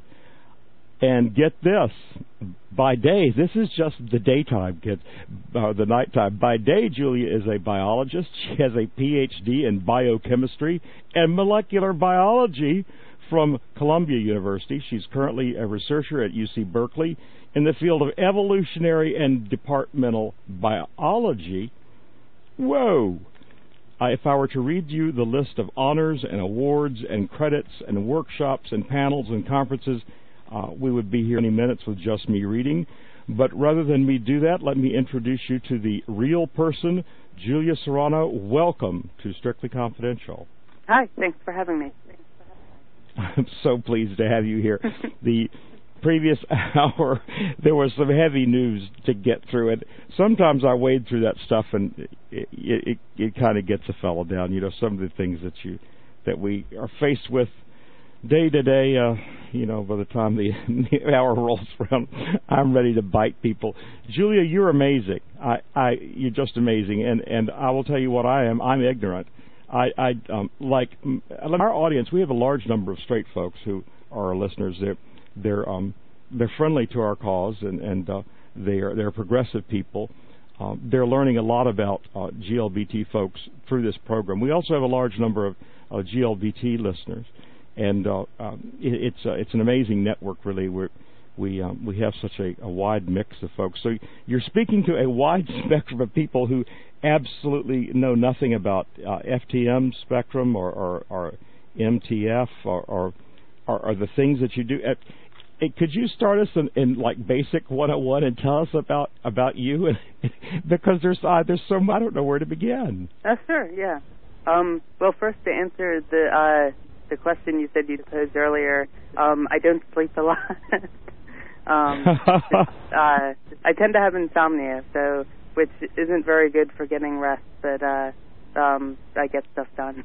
And get this, by day, this is just the daytime, kids, uh, the nighttime. By day, Julia is a biologist. She has a P H D in biochemistry and molecular biology from Columbia University. She's currently a researcher at U C Berkeley in the field of evolutionary and departmental biology. Whoa! Uh, if I were to read you the list of honors and awards and credits and workshops and panels and conferences, Uh, we would be here any minutes with just me reading. But rather than me do that, let me introduce you to the real person, Julia Serrano. Welcome to Strictly Confidential. Hi, thanks for having me. I'm so pleased to have you here. The previous hour, there was some heavy news to get through it. Sometimes I wade through that stuff, and it, it, it, it kind of gets a fellow down. You know, some of the things that you that we are faced with day to day, uh, you know, by the time the, the hour rolls around, I'm ready to bite people. Julia, you're amazing. I, I, you're just amazing. And, and I will tell you what I am. I'm ignorant. I, I um, like our audience. We have a large number of straight folks who are our listeners. They're, they're, um, they're friendly to our cause, and, and uh, they're, they're progressive people. Um, they're learning a lot about uh, G L B T folks through this program. We also have a large number of uh, G L B T listeners. And uh, um, it, it's uh, it's an amazing network, really. We're, we um, we have such a, a wide mix of folks. So you're speaking to a wide spectrum of people who absolutely know nothing about uh, F T M spectrum or, or, or M T F or, or, or, or the things that you do. Uh, it, could you start us in, in like basic one oh one and tell us about about you? Because there's uh, there's so I don't know where to begin. Uh, sure, yeah. Um, well, first to answer the. Uh The question you said you posed earlier, um, I don't sleep a lot. um, uh, I tend to have insomnia, so which isn't very good for getting rest, but uh, um, I get stuff done.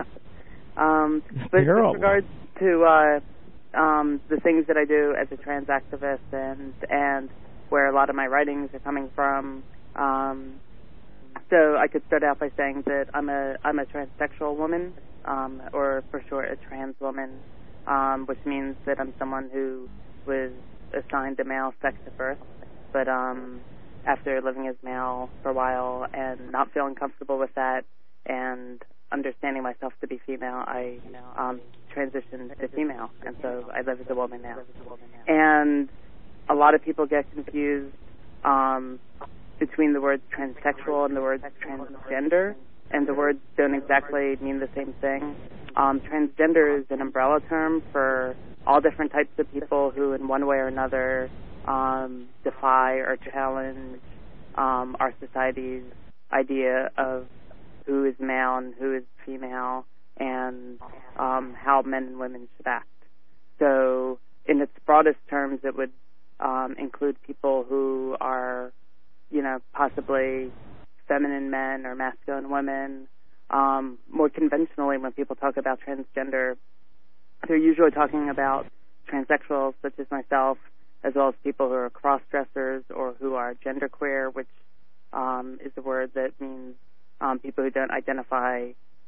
um, but with regards to uh, um, the things that I do as a trans activist and and where a lot of my writings are coming from, um, so I could start out by saying that I'm a I'm a transsexual woman. Um, or for short, a trans woman, um, which means that I'm someone who was assigned a male sex at birth, but um, after living as male for a while and not feeling comfortable with that and understanding myself to be female, I um, transitioned to female, and so I live as a woman now. And a lot of people get confused um, between the word transsexual and the word transgender. And the words don't exactly mean the same thing. Um, transgender is an umbrella term for all different types of people who, in one way or another, um, defy or challenge um, our society's idea of who is male and who is female and um, how men and women should act. So, in its broadest terms, it would um, include people who are, you know, possibly feminine men or masculine women. Um, more conventionally, when people talk about transgender, they're usually talking about transsexuals such as myself, as well as people who are cross-dressers or who are genderqueer, which um, is a word that means um, people who don't identify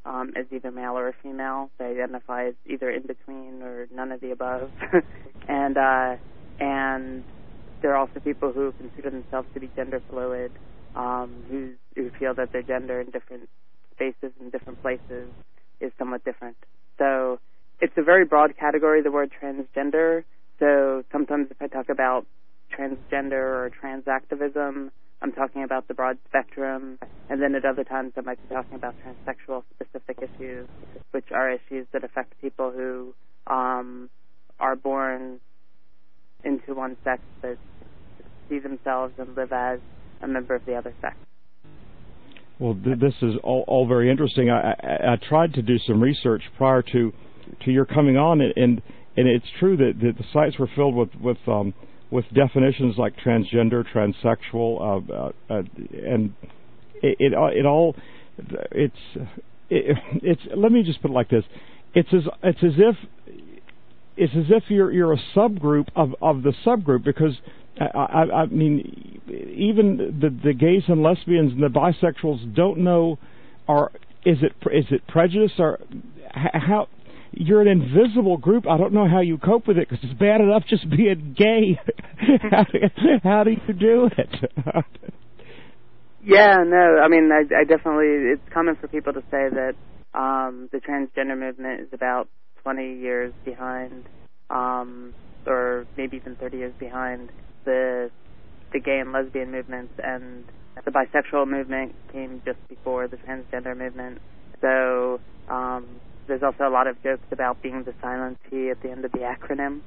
um, as either male or female. They identify as either in between or none of the above. and uh, and there are also people who consider themselves to be gender fluid, um, who, who feel that their gender in different spaces and different places is somewhat different. So it's a very broad category, the word transgender. So sometimes if I talk about transgender or trans activism, I'm talking about the broad spectrum, and then at other times I might be talking about transsexual specific issues, which are issues that affect people who um, are born into one sex but see themselves and live as a member of the other sex. Well, th- this is all, all very interesting. I, I, I tried to do some research prior to to your coming on, and and it's true that, that the sites were filled with with um, with definitions like transgender, transsexual, uh, uh, uh, and it, it it all it's it, it's. Let me just put it like this: it's as it's as if it's as if you're you're a subgroup of, of the subgroup, because I, I, I mean even the the gays and lesbians and the bisexuals don't know, or is it is it prejudice, or how? You're an invisible group. I don't know how you cope with it, because it's bad enough just being gay. how, do, how do you do it? Yeah, no, I mean, I, I definitely, it's common for people to say that um, the transgender movement is about twenty years behind, um, or maybe even thirty years behind the the gay and lesbian movements, and the bisexual movement came just before the transgender movement. So um, there's also a lot of jokes about being the silent T at the end of the acronym,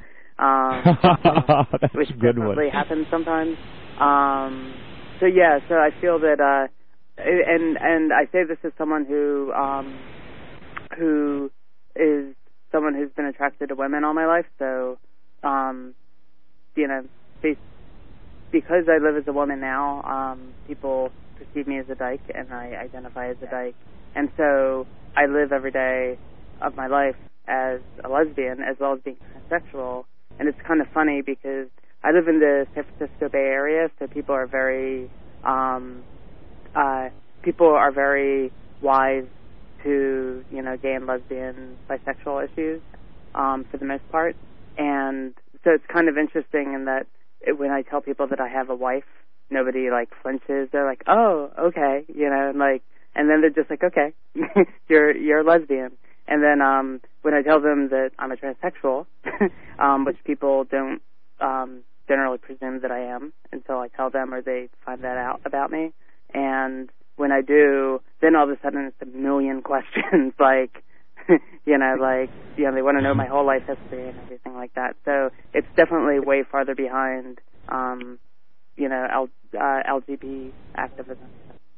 um, That's which a good definitely one. happens sometimes. Um, so yeah, so I feel that, uh, and and I say this as someone who um, who is someone who's been attracted to women all my life. So um, you know, because I live as a woman now, um, people perceive me as a dyke, and I identify as a dyke. And so I live every day of my life as a lesbian as well as being transsexual. And it's kind of funny because I live in the San Francisco Bay Area, so people are very, um, uh, people are very wise to, you know, gay and lesbian, bisexual issues, um, for the most part. And so it's kind of interesting in that it, when I tell people that I have a wife, nobody, like, flinches. They're like, oh, okay, you know, and, like, and then they're just like, okay, you're you're a lesbian. And then um, when I tell them that I'm a transsexual, um, which people don't um, generally presume that I am until I tell them or they find that out about me. And when I do, then all of a sudden it's a million questions, like, you know, like, you know, they want to know my whole life history and everything like that. So it's definitely way farther behind, um, you know, L, uh, L G B T activism.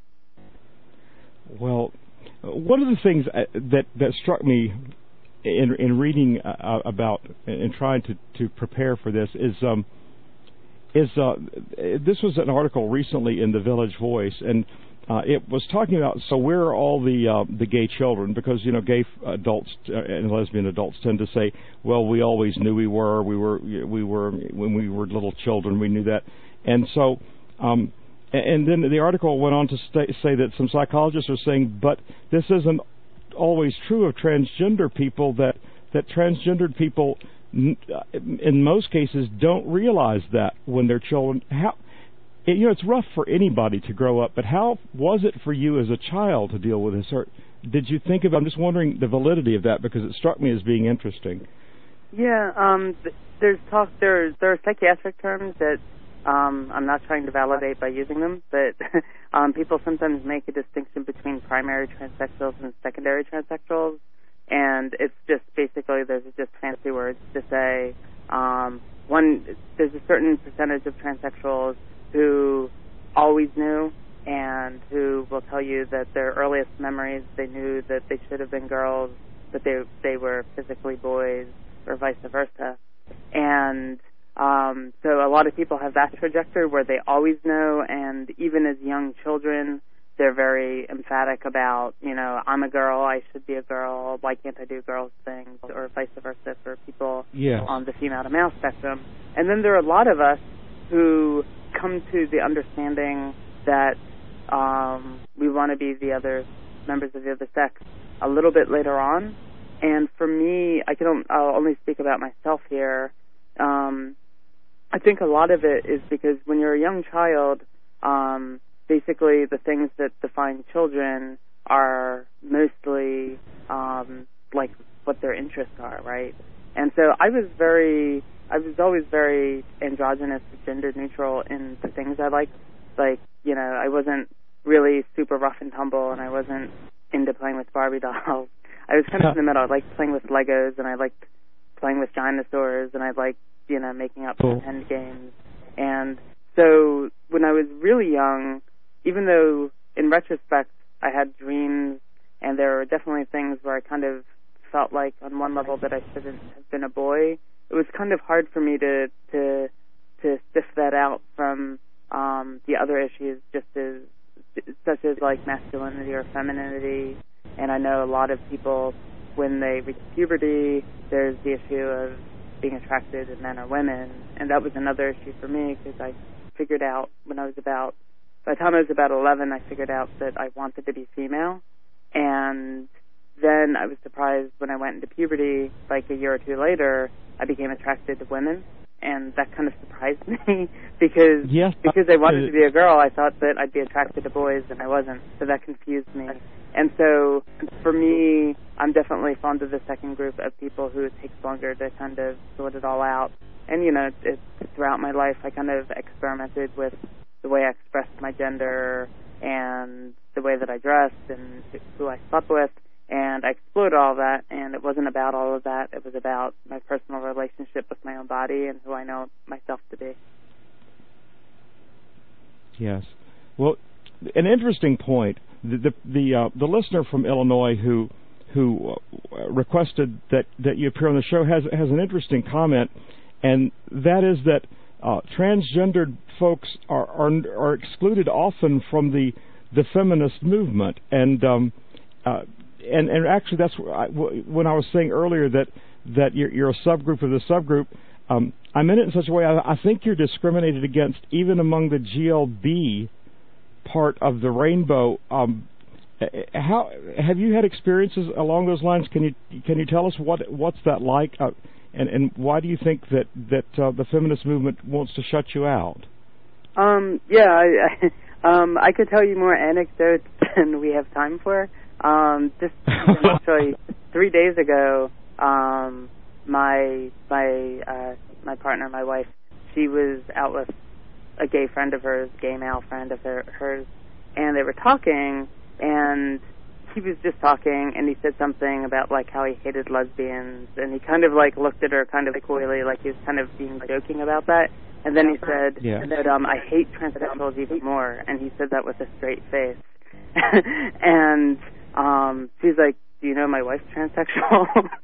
Well, one of the things that that struck me in in reading uh, about and trying to, to prepare for this is um, is uh, this was an article recently in the Village Voice, and uh, it was talking about, so where are all the uh, the gay children? Because, you know, gay adults and lesbian adults tend to say, well, we always knew we were we were we were when we were little children, we knew that, and so. Um, And then the article went on to st- say that some psychologists are saying, but this isn't always true of transgender people, that, that transgendered people, n- in most cases, don't realize that when they're children. How, you know, it's rough for anybody to grow up, but how was it for you as a child to deal with this? Or did you think of, I'm just wondering the validity of that, because it struck me as being interesting. Yeah, um, th- there's talk, there, there are psychiatric terms that Um, I'm not trying to validate by using them, but um, people sometimes make a distinction between primary transsexuals and secondary transsexuals, and it's just basically there's just fancy words to say um, one. There's a certain percentage of transsexuals who always knew and who will tell you that their earliest memories they knew that they should have been girls, but they they were physically boys, or vice versa, and Um, so a lot of people have that trajectory where they always know, and even as young children, they're very emphatic about, you know, I'm a girl, I should be a girl, why can't I do girls things, or vice versa for people Yes. on the female to male spectrum. And then there are a lot of us who come to the understanding that um, we want to be the other members of the other sex a little bit later on. And for me, I can I'll only speak about myself here. Um, I think a lot of it is because when you're a young child, um, basically the things that define children are mostly um, like what their interests are, right? And so I was very, I was always very androgynous, gender neutral in the things I liked. Like, you know, I wasn't really super rough and tumble, and I wasn't into playing with Barbie dolls. I was kind of in the middle. I liked playing with Legos, and I liked playing with dinosaurs, and I liked, you know, making up cool. pretend games. And so when I was really young, even though in retrospect I had dreams, and there were definitely things where I kind of felt like on one level that I shouldn't have been a boy, it was kind of hard for me to to to sift that out from um, the other issues, just as such as like masculinity or femininity. And I know a lot of people, when they reach puberty, there's the issue of being attracted to men or women, and that was another issue for me because I figured out when I was about, by the time I was about eleven, I figured out that I wanted to be female, and then I was surprised when I went into puberty, like a year or two later, I became attracted to women, and that kind of surprised me because yes, because I wanted to be a girl, I thought that I'd be attracted to boys, and I wasn't, so that confused me. And so for me, I'm definitely fond of the second group of people who it takes longer to kind of sort it all out. And, you know, it, throughout my life, I kind of experimented with the way I expressed my gender and the way that I dressed and who I slept with. And I explored all that, and it wasn't about all of that. It was about my personal relationship with my own body and who I know myself to be. Yes. Well, an interesting point. The the the, uh, the listener from Illinois who who uh, requested that, that you appear on the show has has an interesting comment, and that is that uh, transgendered folks are, are are excluded often from the the feminist movement, and um, uh, and and actually that's I, when I was saying earlier that that you're, you're a subgroup of the subgroup. Um, I meant it in such a way I, I think you're discriminated against even among the G L B part of the rainbow. Um, how have you had experiences along those lines? Can you can you tell us what what's that like, uh, and and why do you think that that uh, the feminist movement wants to shut you out? Um, yeah, I, I, um, I could tell you more anecdotes than we have time for. Um, just actually, three days ago, um, my my uh, my partner, my wife, she was out with a gay friend of hers, gay male friend of her, hers, and they were talking, and he was just talking, and he said something about, like, how he hated lesbians, and he kind of, like, looked at her kind of coyly, like he was kind of being joking about that, and then he said yeah. that, um, I hate transsexuals even more, and he said that with a straight face. And um, she's like, do you know my wife's transsexual?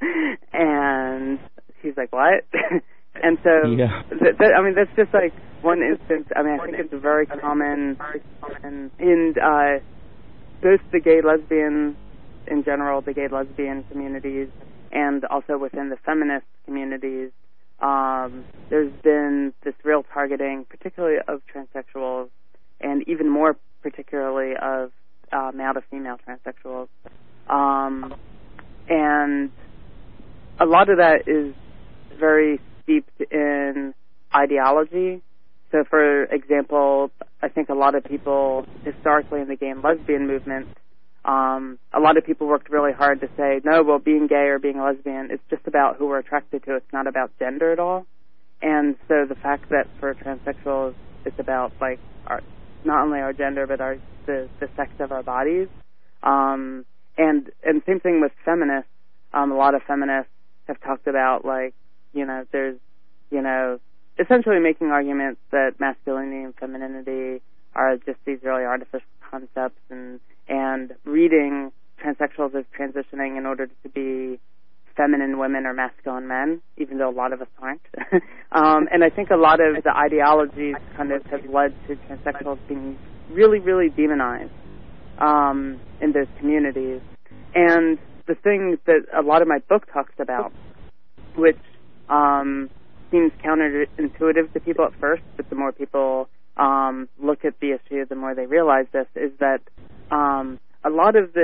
And he's like, what? And so, yeah. th- th- I mean, that's just like one instance. I mean, I think it's very common in, in uh, both the gay lesbian, in general, the gay lesbian communities, and also within the feminist communities. Um, there's been this real targeting, particularly of transsexuals, and even more particularly of uh, male to female transsexuals. Um, and a lot of that is very steeped in ideology. So, for example, I think a lot of people historically in the gay and lesbian movement, um, a lot of people worked really hard to say, no, well, being gay or being lesbian, it's just about who we're attracted to. It's not about gender at all. And so the fact that for transsexuals, it's about, like, our, not only our gender, but our the, the sex of our bodies. Um, and, and same thing with feminists. Um, a lot of feminists have talked about, like, you know, there's, you know, essentially making arguments that masculinity and femininity are just these really artificial concepts, and and reading transsexuals as transitioning in order to be feminine women or masculine men, even though a lot of us aren't. um, and I think a lot of the ideologies kind of have led to transsexuals being really, really demonized um, in those communities. And the thing that a lot of my book talks about, which um, seems counterintuitive to people at first, but the more people um, look at the issue, the more they realize this, is that um, a lot of this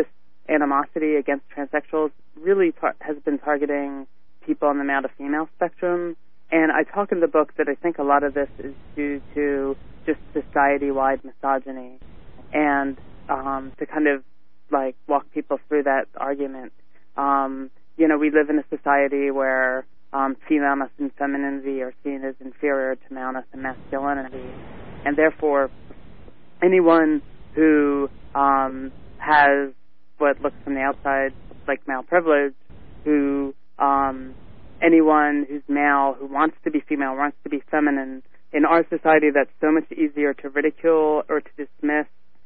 animosity against transsexuals really tar- has been targeting people on the male to female spectrum. And I talk in the book that I think a lot of this is due to just society-wide misogyny. And um, to kind of like walk people through that argument, um, you know, we live in a society where um, femaleness and femininity are seen as inferior to maleness and masculinity, and therefore anyone who um, has what looks from the outside like male privilege, who um, anyone who's male who wants to be female, wants to be feminine, in our society that's so much easier to ridicule or to dismiss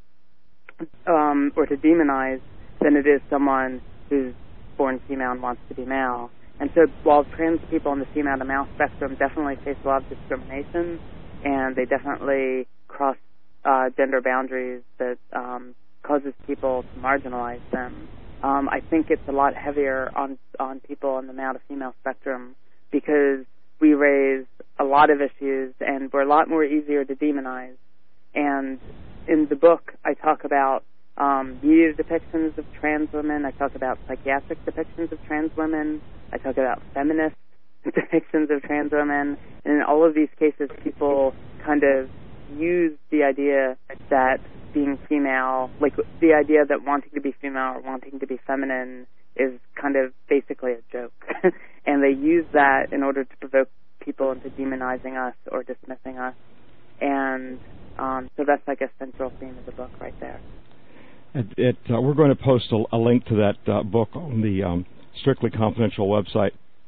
um, or to demonize than it is someone who's born female and wants to be male. And so while trans people on the female to male spectrum definitely face a lot of discrimination, and they definitely cross uh, gender boundaries that um, causes people to marginalize them, um, I think it's a lot heavier on, on people on the male to female spectrum because we raise a lot of issues and we're a lot more easier to demonize. And in the book, I talk about um, media depictions of trans women. I talk about psychiatric depictions of trans women. I talk about feminist depictions of trans women. And in all of these cases, people kind of use the idea that being female, like the idea that wanting to be female or wanting to be feminine is kind of basically a joke. And they use that in order to provoke people into demonizing us or dismissing us. And um, so that's like a central theme of the book right there. It, it, uh, we're going to post a, a link to that uh, book on the um, Strictly Confidential website.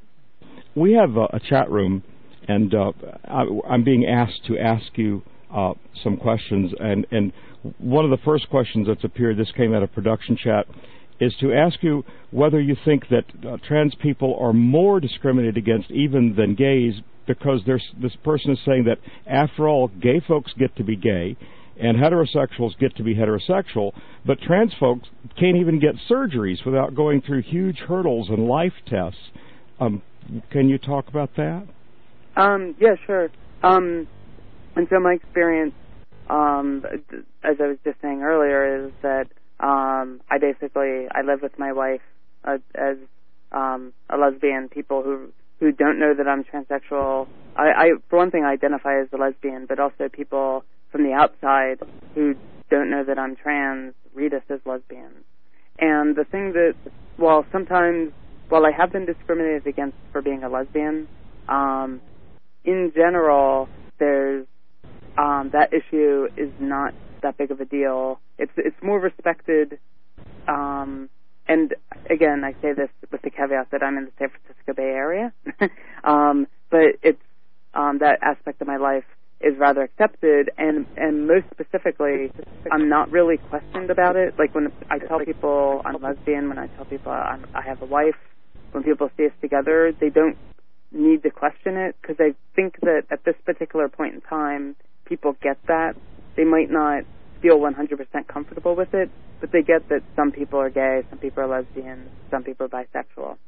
We have a, a chat room, and uh, I, I'm being asked to ask you uh, some questions. And, and one of the first questions that's appeared, this came out of production chat, is to ask you whether you think that uh, trans people are more discriminated against even than gays, because there's, this person is saying that, after all, gay folks get to be gay, and heterosexuals get to be heterosexual, but trans folks can't even get surgeries without going through huge hurdles and life tests. Um, can you talk about that? Um, yeah, sure. Um, and so my experience, um, as I was just saying earlier, is that um, I basically, I live with my wife uh, as um, a lesbian. People who who don't know that I'm transsexual, I, I, for one thing, I identify as a lesbian, but also people from the outside who don't know that I'm trans read us as lesbians. And the thing that, while sometimes, while I have been discriminated against for being a lesbian, um, in general, there's um, that issue is not that big of a deal. It's it's more respected. Um, and again, I say this with the caveat that I'm in the San Francisco Bay Area, um, but it's um, that aspect of my life is rather accepted, and and most specifically, I'm not really questioned about it. Like when I tell people I'm lesbian, when I tell people I'm, I have a wife, when people see us together, they don't need to question it because I think that at this particular point in time, people get that. They might not feel one hundred percent comfortable with it, but they get that some people are gay, some people are lesbian, some people are bisexual.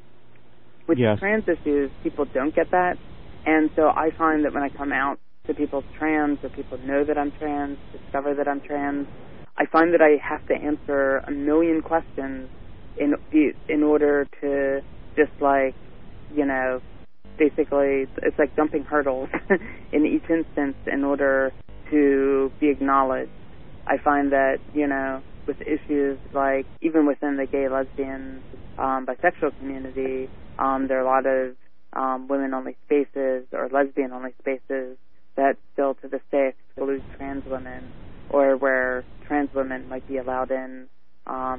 With yes. trans issues, people don't get that, and so I find that when I come out to people trans, or people know that I'm trans, discover that I'm trans, I find that I have to answer a million questions in in order to just like, you know, basically it's like jumping hurdles in each instance in order to be acknowledged. I find that, you know, with issues like, even within the gay, lesbian, um, bisexual community, um, there are a lot of um, women-only spaces or lesbian-only spaces that still to this day exclude trans women, or where trans women might be allowed in, um,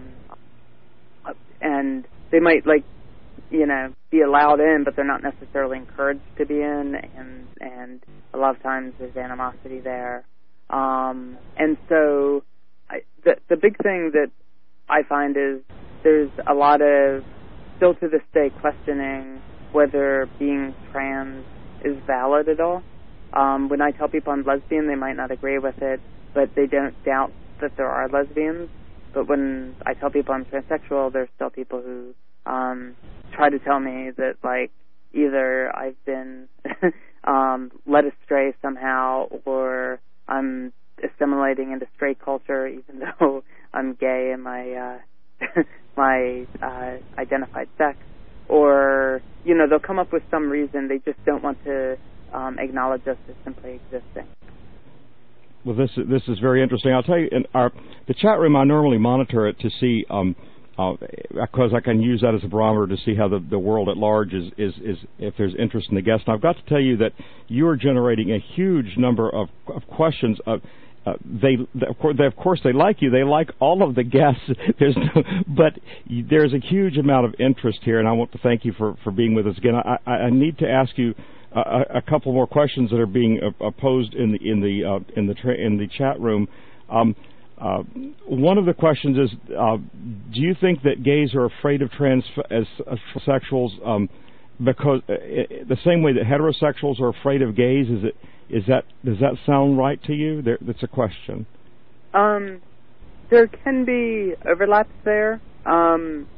and they might, like, you know, be allowed in, but they're not necessarily encouraged to be in, and and a lot of times there's animosity there. Um, and so I, the the big thing that I find is there's a lot of, still to this day, questioning whether being trans is valid at all. Um, when I tell people I'm lesbian, they might not agree with it, but they don't doubt that there are lesbians. But when I tell people I'm transsexual, there's still people who um, try to tell me that, like, either I've been um, led astray somehow, or I'm assimilating into straight culture, even though I'm gay in my uh, my uh, identified sex, or, you know, they'll come up with some reason. They just don't want to um, acknowledge us as simply existing. Well, this is, this is very interesting. I'll tell you, in our the chat room, I normally monitor it to see, um, uh, because I can use that as a barometer to see how the, the world at large is, is, is, if there's interest in the guest. And I've got to tell you that you are generating a huge number of, of questions. Uh, uh, they, of course, they, of course, they like you. They like all of the guests. There's, no, but there's a huge amount of interest here, and I want to thank you for, for being with us again. I, I, I need to ask you A, a couple more questions that are being uh, posed in the in the uh, in the tra- in the chat room. Um, uh, one of the questions is: uh, do you think that gays are afraid of trans as uh, sexuals um, because uh, the same way that heterosexuals are afraid of gays? Is it is that does that sound right to you? There, that's a question. Um, there can be overlaps there. Um,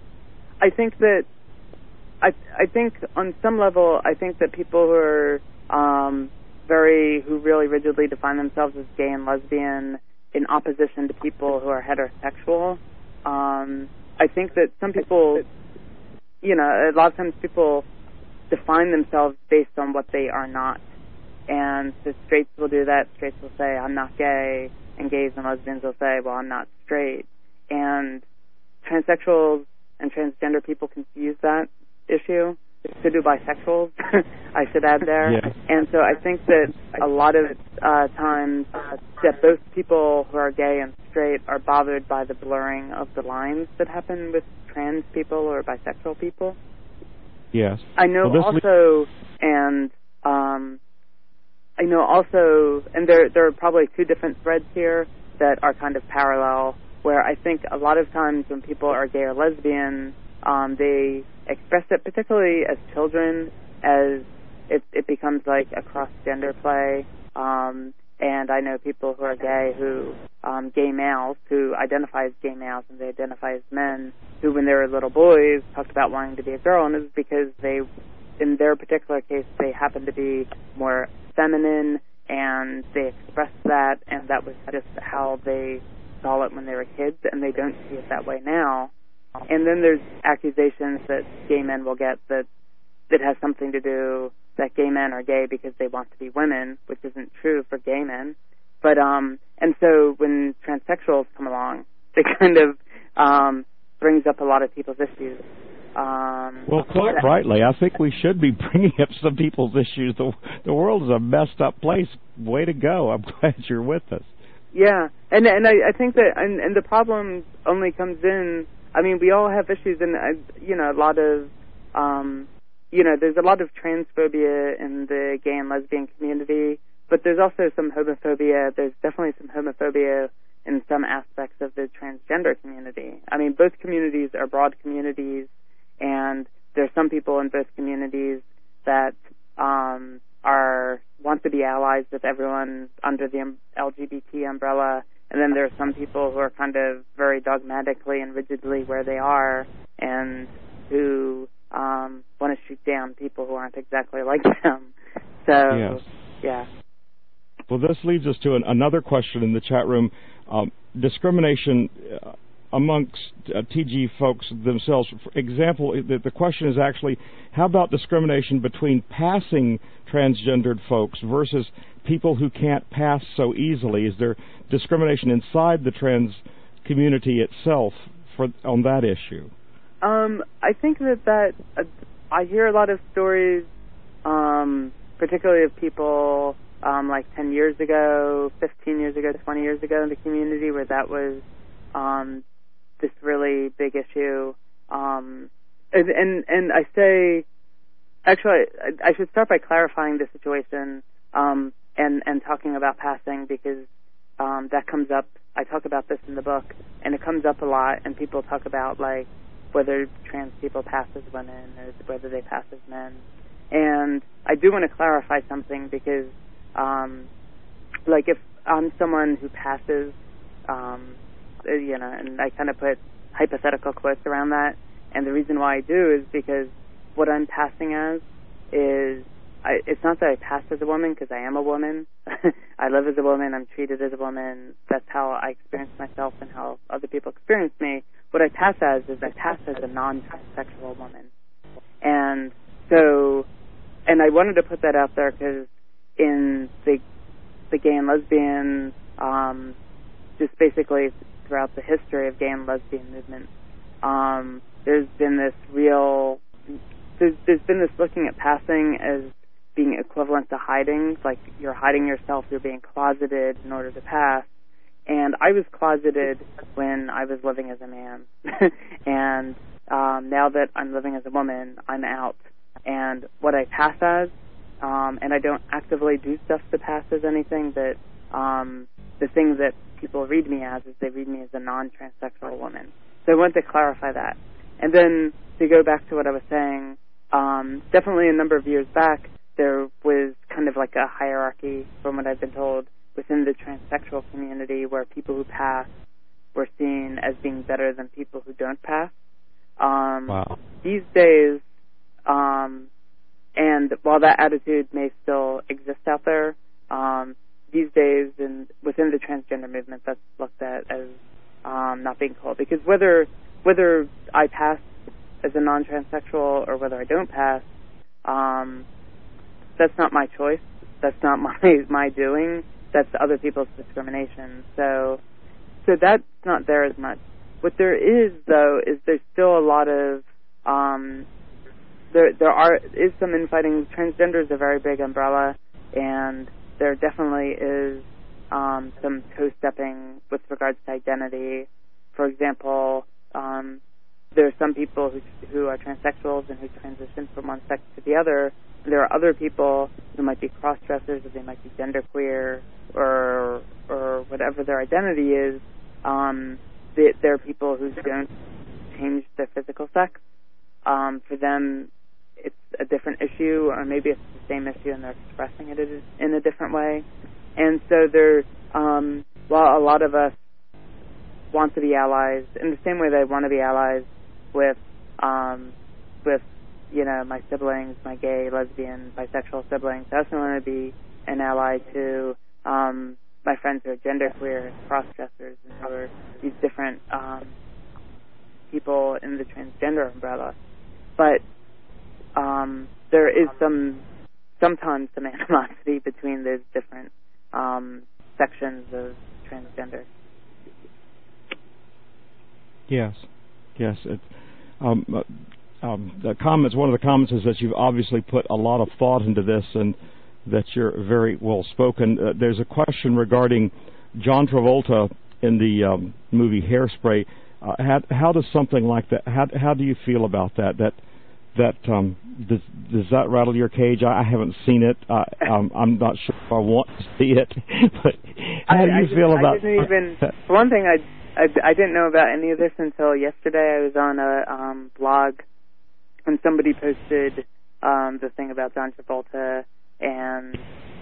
I think that. I I think on some level, I think that people who are um, very, who really rigidly define themselves as gay and lesbian in opposition to people who are heterosexual, um, I think that some people, you know, a lot of times people define themselves based on what they are not. And so straights will do that. Straights will say, I'm not gay. And gays and lesbians will say, well, I'm not straight. And transsexuals and transgender people confuse that issue. So do bisexuals, I should add there. Yeah. And so I think that a lot of uh, times uh, that both people who are gay and straight are bothered by the blurring of the lines that happen with trans people or bisexual people. Yes. I know well, also, and um, I know also, and there there are probably two different threads here that are kind of parallel, where I think a lot of times when people are gay or lesbian, um, they express it, particularly as children, as it, it becomes like a cross-gender play. Um, and I know people who are gay who, um, gay males, who identify as gay males and they identify as men, who when they were little boys talked about wanting to be a girl, and it was because they, in their particular case, they happened to be more feminine, and they expressed that, and that was just how they saw it when they were kids, and they don't see it that way now. And then there's accusations that gay men will get that that has something to do that gay men are gay because they want to be women, which isn't true for gay men. But um, and so when transsexuals come along, it kind of um, brings up a lot of people's issues. Um, well, quite that, rightly, I think we should be bringing up some people's issues. The the world is a messed up place. Way to go! I'm glad you're with us. Yeah, and and I, I think that and, and the problem only comes in. I mean, we all have issues, and uh, you know, a lot of, um, you know, there's a lot of transphobia in the gay and lesbian community, but there's also some homophobia. There's definitely some homophobia in some aspects of the transgender community. I mean, both communities are broad communities, and there's some people in both communities that um, are want to be allies with everyone under the L G B T umbrella. And then there are some people who are kind of very dogmatically and rigidly where they are, and who um, want to shoot down people who aren't exactly like them. So, yes. yeah. Well, this leads us to an, another question in the chat room. Um, discrimination uh, amongst uh, T G folks themselves. For example, the, the question is actually, how about discrimination between passing transgendered folks versus people who can't pass so easily? Is there discrimination inside the trans community itself for on that issue? Um, I think that that uh, I hear a lot of stories, um, particularly of people um, like ten years ago, fifteen years ago, twenty years ago in the community where that was um, this really big issue. Um, and, and and I say, actually, I, I should start by clarifying the situation. Um, and, and talking about passing, because um, that comes up. I talk about this in the book, and it comes up a lot, and people talk about, like, whether trans people pass as women or whether they pass as men. And I do want to clarify something, because, um, like, if I'm someone who passes, um, you know, and I kind of put hypothetical quotes around that, and the reason why I do is because what I'm passing as is, I, it's not that I pass as a woman, because I am a woman. I live as a woman. I'm treated as a woman. That's how I experience myself and how other people experience me. what I pass as is I pass as a non-transsexual woman. And so, and I wanted to put that out there because in the the gay and lesbian, um, just basically throughout the history of gay and lesbian movement, um, there's been this real, there's, there's been this looking at passing as being equivalent to hiding, like you're hiding yourself, you're being closeted in order to pass. And I was closeted when I was living as a man. And um, now that I'm living as a woman, I'm out. And what I pass as, um, and I don't actively do stuff to pass as anything, but um, the thing that people read me as is they read me as a non-transsexual woman. So I wanted to clarify that. And then to go back to what I was saying, um, definitely a number of years back, there was kind of like a hierarchy, from what I've been told, within the transsexual community where people who pass were seen as being better than people who don't pass. Um, wow. These days, um, and while that attitude may still exist out there, um, these days and within the transgender movement, that's looked at as um, not being cool. Because whether whether I pass as a non-transsexual or whether I don't pass, um, that's not my choice. That's not my my doing. That's other people's discrimination. So, so that's not there as much. What there is, though, is there's still a lot of um, there there are is some infighting. Transgender is a very big umbrella, and there definitely is um, some toe-stepping with regards to identity. For example, um, there are some people who who are transsexuals and who transition from one sex to the other. There are other people who might be cross-dressers, or they might be genderqueer, or or whatever their identity is. Um, they, there are people who don't change their physical sex. Um, for them, it's a different issue, or maybe it's the same issue, and they're expressing it in a different way. And so there, um, while a lot of us want to be allies, in the same way they want to be allies with um, with you know, my siblings, my gay, lesbian, bisexual siblings, I also want to be an ally to um, my friends who are genderqueer and cross-dressers and who are these different um, people in the transgender umbrella. But um, there is some, sometimes some animosity between those different um, sections of transgender. Yes, yes. It, um, Um, the comments. One of the comments is that you've obviously put a lot of thought into this, and that you're very well spoken. Uh, there's a question regarding John Travolta in the um, movie Hairspray. Uh, how, how does something like that? How how do you feel about that? That that um, does does that rattle your cage? I, I haven't seen it. Uh, um, I'm not sure if I want to see it. But how I, do you I feel just, about? I didn't even. For one thing, I, I I didn't know about any of this until yesterday. I was on a um, blog. And somebody posted um, the thing about John Travolta, and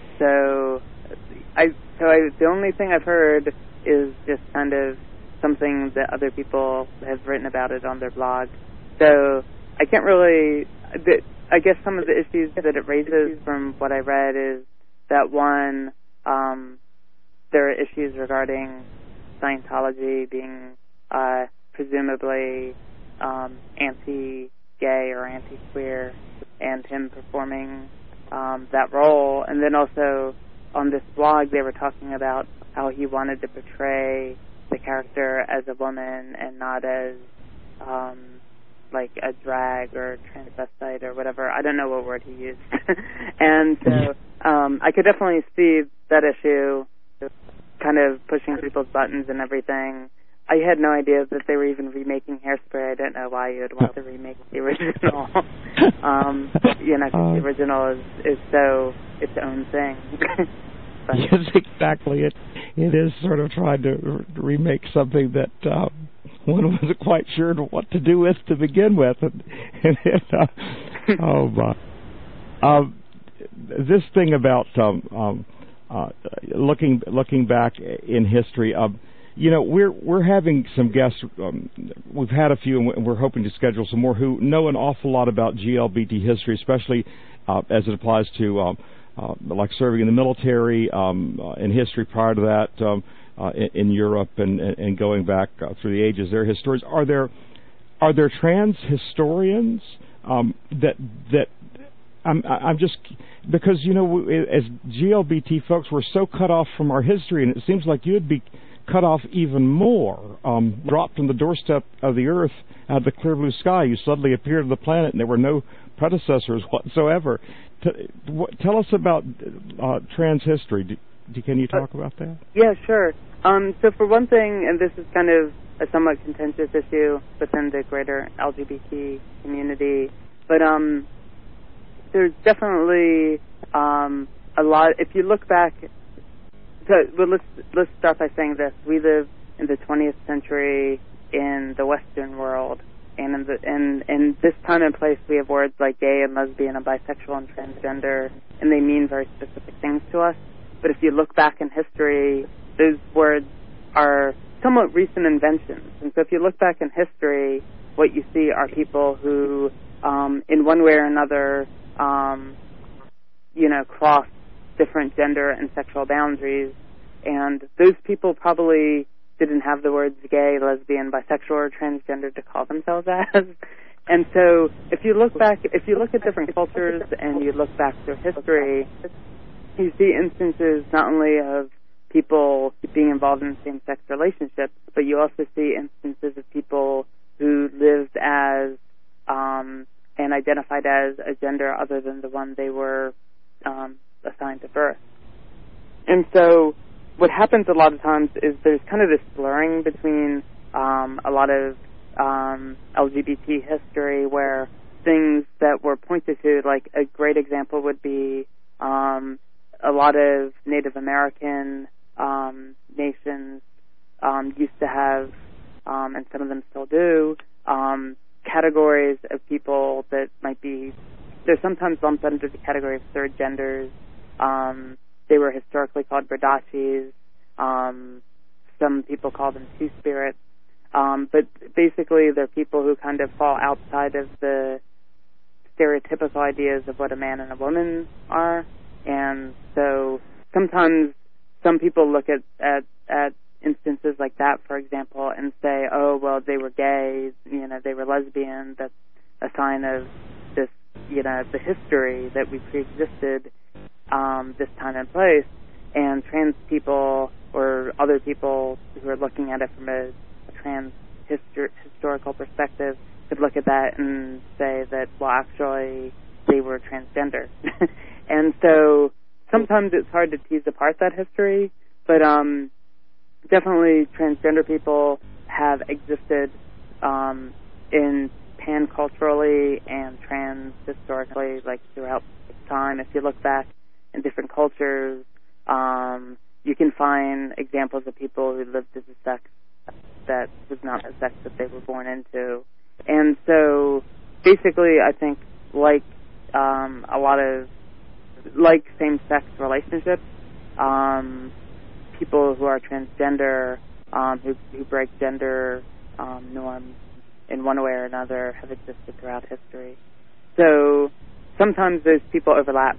so I so I the only thing I've heard is just kind of something that other people have written about it on their blog. So I can't really. I guess some of the issues that it raises from what I read is that one, um, there are issues regarding Scientology being uh, presumably um, anti. gay or anti-queer, and him performing um, that role. And then also on this blog they were talking about how he wanted to portray the character as a woman and not as um, like a drag or transvestite or whatever. I don't know what word he used. And so um, I could definitely see that issue kind of pushing people's buttons and everything. I had no idea that they were even remaking Hairspray. I don't know why you would want to remake the original. um, you know, 'cause uh, the original is, is so its own thing. Yes, exactly. It it is sort of trying to r- remake something that uh, one wasn't quite sure what to do with to begin with. And, and uh, oh my! Um, this thing about um, um, uh, looking looking back in history. Um, You know, we're we're having some guests. Um, we've had a few, and we're hoping to schedule some more who know an awful lot about G L B T history, especially uh, as it applies to um, uh, like serving in the military, um, uh, in history prior to that, um, uh, in, in Europe and, and, and going back uh, through the ages. They're historians. Are there are there trans historians um, that that I'm I'm just because you know as G L B T folks we're so cut off from our history, and it seems like you'd be cut off even more. Um, dropped from the doorstep of the earth out of the clear blue sky, you suddenly appeared on the planet, and there were no predecessors whatsoever. T- w- tell us about uh, trans history. Do, do, can you talk uh, about that? Yeah, sure. Um, so for one thing, and this is kind of a somewhat contentious issue within the greater L G B T community, but um, there's definitely um, a lot. If you look back, so, well, let's let's start by saying this: we live in the twentieth century in the Western world, and in the in in this time and place, we have words like gay and lesbian and bisexual and transgender, and they mean very specific things to us. But if you look back in history, those words are somewhat recent inventions. And so if you look back in history, what you see are people who, um, in one way or another, um, you know, cross different gender and sexual boundaries. And those people probably didn't have the words gay, lesbian, bisexual, or transgender to call themselves as. And so if you look back, if you look at different cultures and you look back through history, you see instances not only of people being involved in same-sex relationships, but you also see instances of people who lived as um, and identified as a gender other than the one they were um, assigned at birth. And so what happens a lot of times is there's kind of this blurring between um, a lot of um, L G B T history where things that were pointed to, like a great example would be um, a lot of Native American um, nations um, used to have, um, and some of them still do, um, categories of people that might be, they're sometimes lumped under the category of third genders. Um, they were historically called Bradachis. Um, some people call them two-spirits. Um, but basically they're people who kind of fall outside of the stereotypical ideas of what a man and a woman are. And so sometimes some people look at, at, at instances like that, for example, and say, oh, well, they were gay, you know, they were lesbian. That's a sign of this, you know, the history that we pre-existed um, this time and place. And trans people or other people who are looking at it from a, a trans histor- historical perspective could look at that and say that, well, actually, they were transgender. And so sometimes it's hard to tease apart that history, but um, definitely transgender people have existed um, in pan-culturally and trans-historically, like throughout time. If you look back in different cultures, um, you can find examples of people who lived as a sex that was not the sex that they were born into. And so basically I think like um, a lot of like same-sex relationships, um, people who are transgender, um, who, who break gender um, norms in one way or another have existed throughout history. So sometimes those people overlap.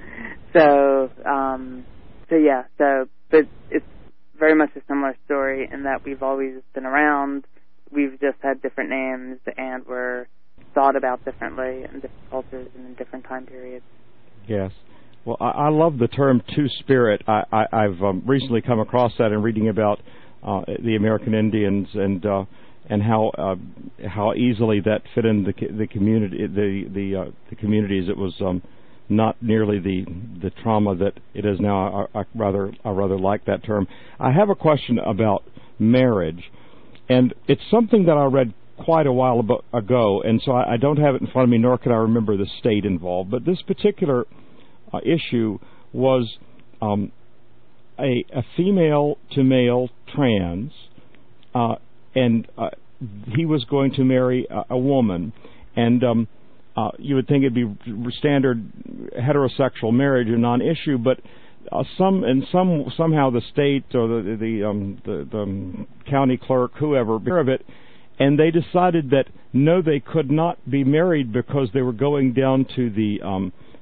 so, um, so yeah, so, but it's very much a similar story in that we've always been around. We've just had different names and we're thought about differently in different cultures and in different time periods. Yes. Well, I, I love the term two-spirit. I, I, I've um, recently come across that in reading about uh, the American Indians and uh, and how uh, how easily that fit in the the community the the uh, the communities. It was um, not nearly the the trauma that it is now. I, I rather I rather like that term. I have a question about marriage, and it's something that I read quite a while ago, and so I, I don't have it in front of me, nor can I remember the state involved. But this particular uh, issue was um, a, a female to male trans, uh, and uh, he was going to marry a, a woman, and um, uh, you would think it'd be standard heterosexual marriage, a non-issue, but uh, some and some somehow the state or the the, um, the, the um, county clerk, whoever, aware of it. And they decided that no, they could not be married because they were going down to the um,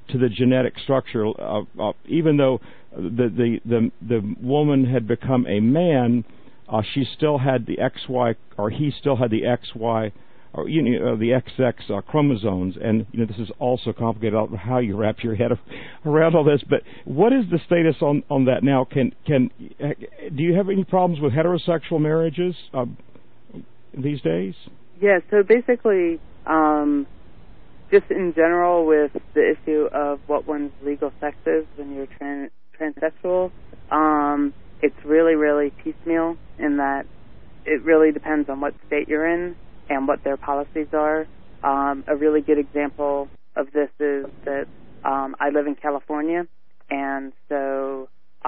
to the genetic structure. Of, of, even though the, the the the woman had become a man, uh, she still had the X Y, or he still had the X Y, or you know, the X X uh, chromosomes. And you know, this is also complicated. I don't know how you wrap your head around all this. But what is the status on, on that now? Can can do you have any problems with heterosexual marriages uh, these days? Yeah. So basically. Um, Just in general, with the issue of what one's legal sex is when you're trans- transsexual, um, it's really, really piecemeal in that it really depends on what state you're in and what their policies are. Um, a really good example of this is that um, I live in California, and so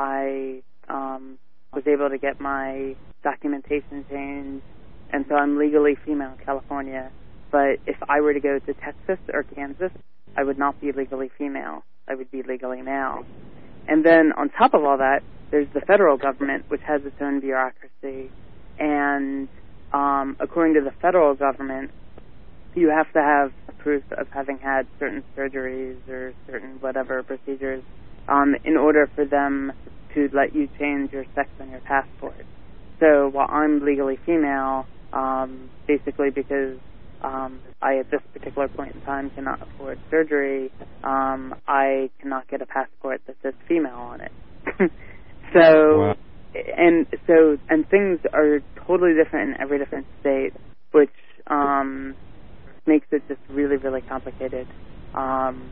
I um, was able to get my documentation changed, and so I'm legally female in California. But if I were to go to Texas or Kansas, I would not be legally female. I would be legally male. And then on top of all that, there's the federal government, which has its own bureaucracy. And um, according to the federal government, you have to have proof of having had certain surgeries or certain whatever procedures um, in order for them to let you change your sex on your passport. So while I'm legally female, um, basically because Um, I, at this particular point in time, cannot afford surgery. Um, I cannot get a passport that says female on it. so, wow. and so, and things are totally different in every different state, which um, makes it just really, really complicated. Um,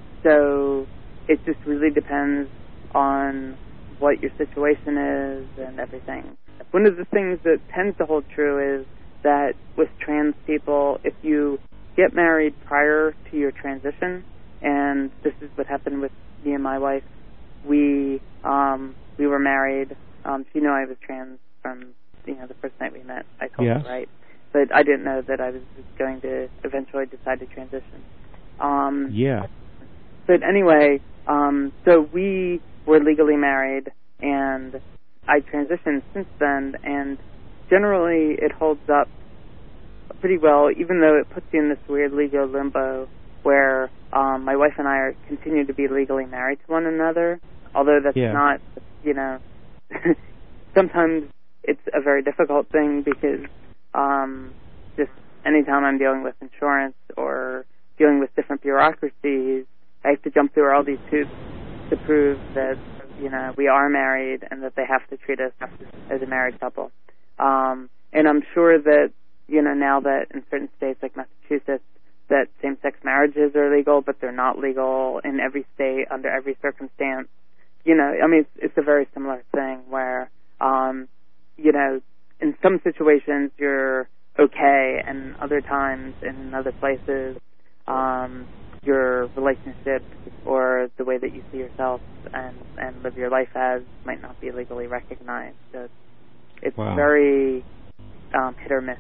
so, it just really depends on what your situation is and everything. One of the things that tends to hold true is that with trans people, if you get married prior to your transition, and this is what happened with me and my wife, we um, we were married. Um, she knew I was trans from you know the first night we met. I told yes. her, right, but I didn't know that I was going to eventually decide to transition. Um, yeah. But anyway, um, so we were legally married, and I transitioned since then, and generally, it holds up pretty well, even though it puts you in this weird legal limbo where um, my wife and I are continue to be legally married to one another, although that's yeah. not, you know, sometimes it's a very difficult thing because um, just anytime I'm dealing with insurance or dealing with different bureaucracies, I have to jump through all these hoops to prove that, you know, we are married and that they have to treat us as a married couple. Um, and I'm sure that, you know, now that in certain states like Massachusetts, that same-sex marriages are legal, but they're not legal in every state under every circumstance. You know, I mean, it's, it's a very similar thing where, um, you know, in some situations you're okay, and other times in other places, um, your relationship or the way that you see yourself and, and live your life as might not be legally recognized. So it's wow. very um, hit or miss.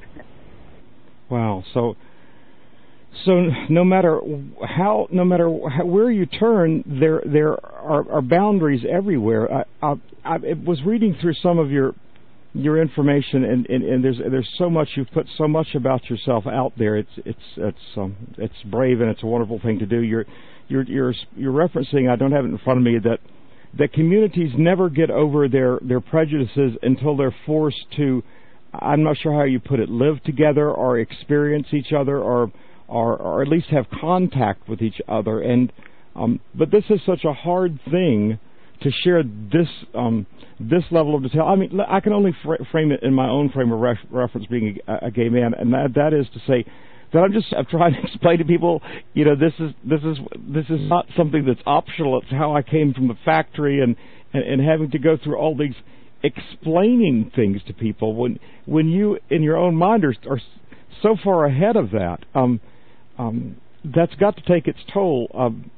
Wow. So, so no matter how, no matter how, where you turn, there there are, are boundaries everywhere. I, I, I was reading through some of your your information, and, and, and there's there's so much, you've put so much about yourself out there. It's it's it's um, it's brave, and it's a wonderful thing to do. You're you're you're you're referencing, I don't have it in front of me, that that communities never get over their, their prejudices until they're forced to, I'm not sure how you put it, live together or experience each other or or, or at least have contact with each other. And um, but this is such a hard thing to share this um, this level of detail. I mean, I can only fr- frame it in my own frame of ref- reference, being a, a gay man, and that, that is to say that I'm just I'm trying to explain to people, you know, this is this is this is not something that's optional. It's how I came from the factory, and, and, and having to go through all these explaining things to people when when you in your own mind are, are so far ahead of that. Um, um, that's got to take its toll. Um,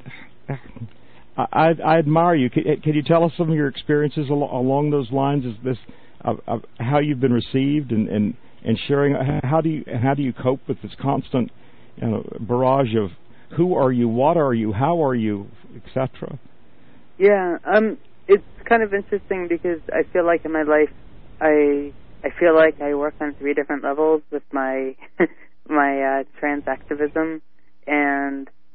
I, I admire you. Can, can you tell us some of your experiences al- along those lines? Is this uh, uh, how you've been received and, and, and sharing? How do you how do you cope with this constant, you know, barrage of who are you, what are you, how are you, et cetera? Yeah, um, it's kind of interesting because I feel like in my life, I I feel like I work on three different levels with my my uh, trans activism, and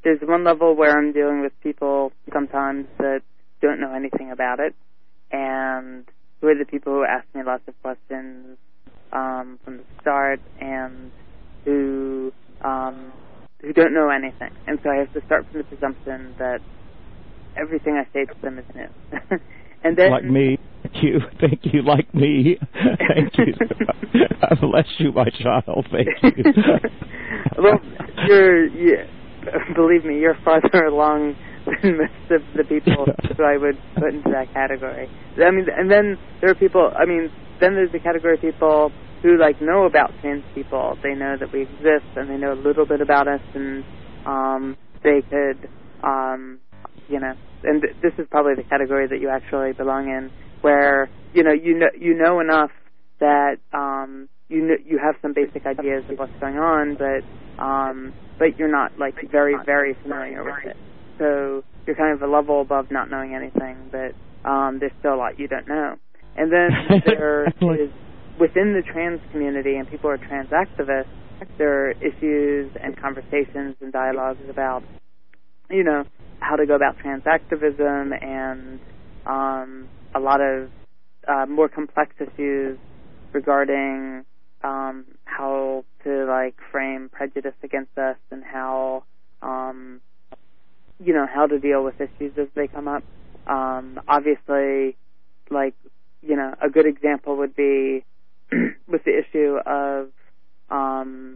there's one level where I'm dealing with people sometimes that don't know anything about it, and who are the people who ask me lots of questions um, from the start, and who um, who don't know anything. And so I have to start from the presumption that everything I say to them is new. And then, like me. Thank you. Thank you. Like me. Thank you. I bless you, my child. Thank you. Well, you're, you, believe me, you're farther along than most of the people who I would put into that category. I mean, and then there are people, I mean, then there's the category of people who, like, know about trans people. They know that we exist, and they know a little bit about us, and um, they could, um, you know, and th- this is probably the category that you actually belong in, where, you know, you know, you know enough that um, you know, you have some basic ideas of what's going on, but um, but you're not, like, very, very familiar with it. So you're kind of a level above not knowing anything, but um, there's still a lot you don't know. And then there is, within the trans community, and people who are trans activists, there are issues and conversations and dialogues about, you know, how to go about trans activism, and um, a lot of uh, more complex issues regarding um, how to, like, frame prejudice against us, and how, um, you know, how to deal with issues as they come up. Um, obviously, like, you know, a good example would be with the issue of, um,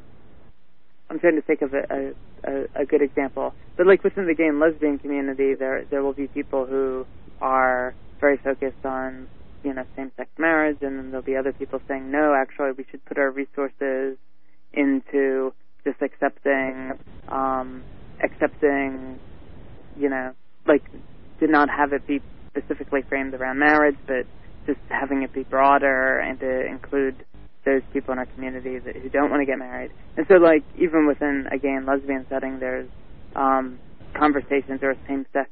I'm trying to think of a, a, a good example, but, like, within the gay and lesbian community, there there will be people who are very focused on, you know, same-sex marriage, and then there'll be other people saying, no, actually, we should put our resources into just accepting, um, accepting, you know, like, to not have it be specifically framed around marriage, but just having it be broader and to include those people in our community that, who don't want to get married. And so, like, even within a gay and lesbian setting, there's um, conversations or same-sex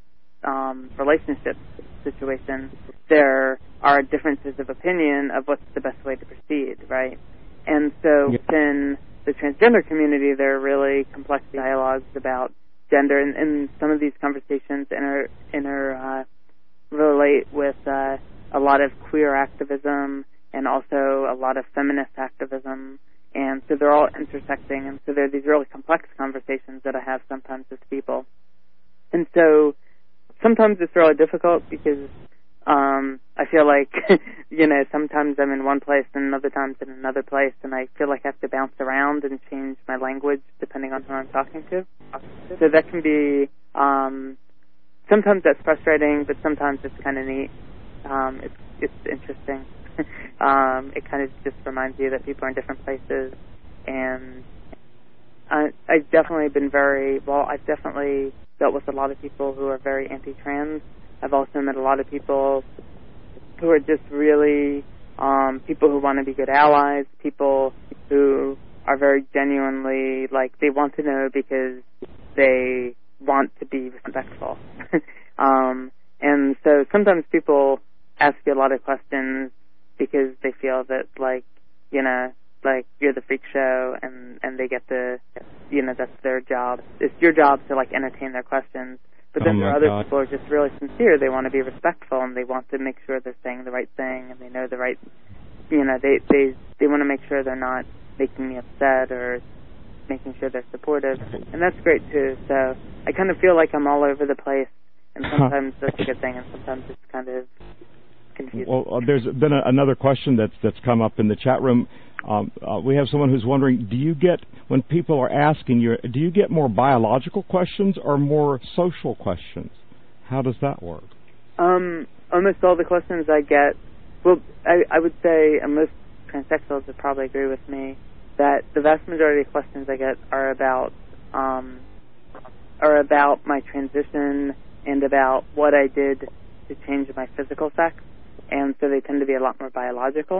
um, relationship situations. There are differences of opinion of what's the best way to proceed, right? And so yeah. within the transgender community, there are really complex dialogues about gender, and, and some of these conversations inter, inter uh, relate with uh, a lot of queer activism and also a lot of feminist activism, and so they're all intersecting, and so there are these really complex conversations that I have sometimes with people. And so sometimes it's really difficult because um, I feel like, you know, sometimes I'm in one place and other times in another place, and I feel like I have to bounce around and change my language depending on who I'm talking to. So that can be, um, sometimes that's frustrating, but sometimes it's kind of neat. Um, it's, it's interesting. um, it kind of just reminds you that people are in different places, and I, I've definitely been very, well, I've definitely dealt with a lot of people who are very anti-trans. I've also met a lot of people who are just really um, people who want to be good allies, people who are very genuinely, like, they want to know because they want to be respectful. um, and so sometimes people ask you a lot of questions because they feel that, like, you know, like, you're the freak show, and, and they get to, you know, that's their job. It's your job to, like, entertain their questions. But then oh there are other God. people who are just really sincere. They want to be respectful, and they want to make sure they're saying the right thing, and they know the right, you know, they, they, they want to make sure they're not making me upset or making sure they're supportive. And that's great, too. So I kind of feel like I'm all over the place, and sometimes that's a good thing, and sometimes it's kind of confusing. Well, uh, there's been a, another question that's that's come up in the chat room. Um, uh, we have someone who's wondering, do you get, when people are asking you, do you get more biological questions or more social questions? How does that work? Um, almost all the questions I get, well, I, I would say, and most transsexuals would probably agree with me, that the vast majority of questions I get are about um, are about my transition and about what I did to change my physical sex, and so they tend to be a lot more biological.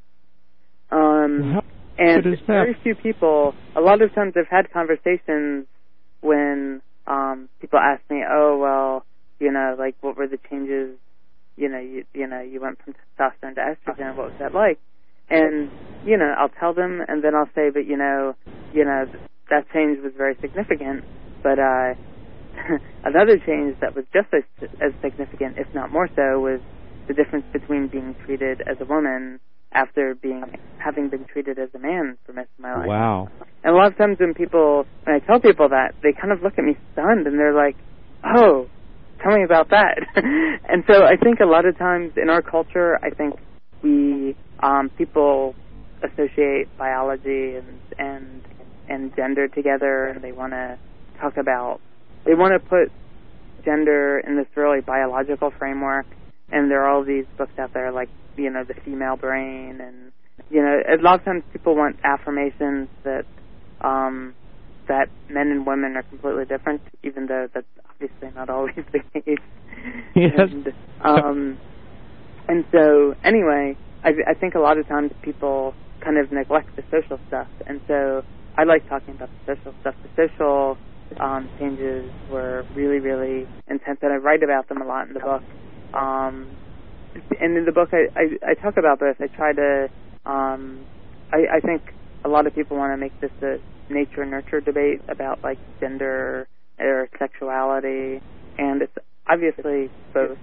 Um, and very few people, a lot of times I've had conversations when um, people ask me, oh, well, you know, like, what were the changes, you know, you, you know, you went from testosterone to estrogen, what was that like? And, you know, I'll tell them, and then I'll say, but, you know, you know, that change was very significant, But uh, another change that was just as, as significant, if not more so, was the difference between being treated as a woman after being having been treated as a man for most of my life. Wow. And a lot of times when people, when I tell people that, they kind of look at me stunned, and they're like, oh, tell me about that. And so I think a lot of times in our culture, I think we, um, people associate biology and, and, and gender together, and they want to talk about, they want to put gender in this really biological framework, and there are all these books out there like, you know, The Female Brain, and, you know, a lot of times people want affirmations that, um, that men and women are completely different, even though that's obviously not always the case. Yes. And, um, and so, anyway, I, I think a lot of times people kind of neglect the social stuff, and so I like talking about the social stuff. The social um, changes were really, really intense, and I write about them a lot in the book. Um, and in the book, I, I, I talk about this. I try to, um, I, I think a lot of people want to make this a nature-nurture debate about, like, gender or sexuality, and it's obviously both.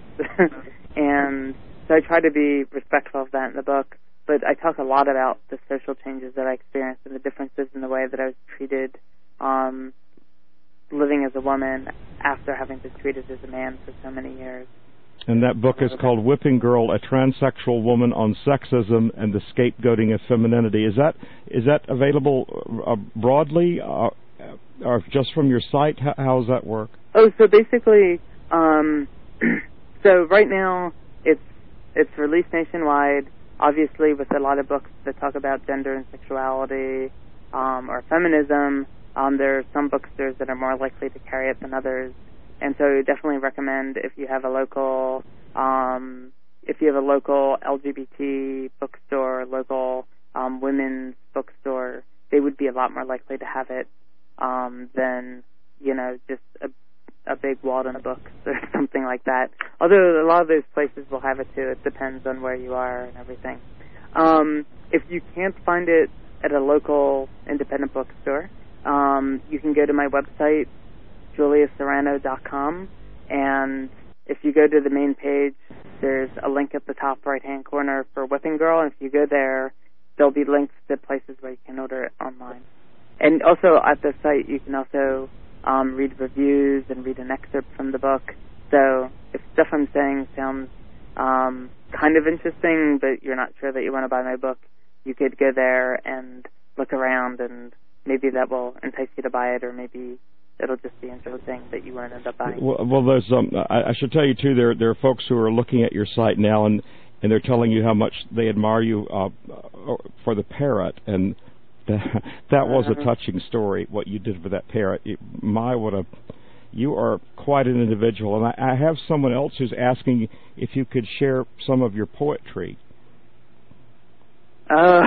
And so I try to be respectful of that in the book, but I talk a lot about the social changes that I experienced and the differences in the way that I was treated um, living as a woman after having been treated as a man for so many years. And that book is called Whipping Girl, A Transsexual Woman on Sexism and the Scapegoating of Femininity. Is that is that available uh, broadly uh, or just from your site? How, how does that work? Oh, so basically, um, so right now it's it's released nationwide, obviously with a lot of books that talk about gender and sexuality um, or feminism. Um, there are some bookstores that are more likely to carry it than others. And so I definitely recommend if you have a local, um, if you have a local L G B T bookstore, local um, women's bookstore, they would be a lot more likely to have it um, than, you know, just a, a big Walden Books or something like that. Although a lot of those places will have it too. It depends on where you are and everything. Um, if you can't find it at a local independent bookstore, um, you can go to my website, julia serrano dot com, and if you go to the main page, there's a link at the top right-hand corner for Whipping Girl, and if you go there, there'll be links to places where you can order it online. And also at the site, you can also um, read reviews and read an excerpt from the book. So if stuff I'm saying sounds um, kind of interesting, but you're not sure that you want to buy my book, you could go there and look around, and maybe that will entice you to buy it, or maybe it'll just be interesting that you won't end up buying. Well, well there's um, I, I should tell you too. There there are folks who are looking at your site now, and and they're telling you how much they admire you uh, for the parrot, and that, that was a touching story. What you did for that parrot, it, my what a you are quite an individual. And I, I have someone else who's asking if you could share some of your poetry. Uh,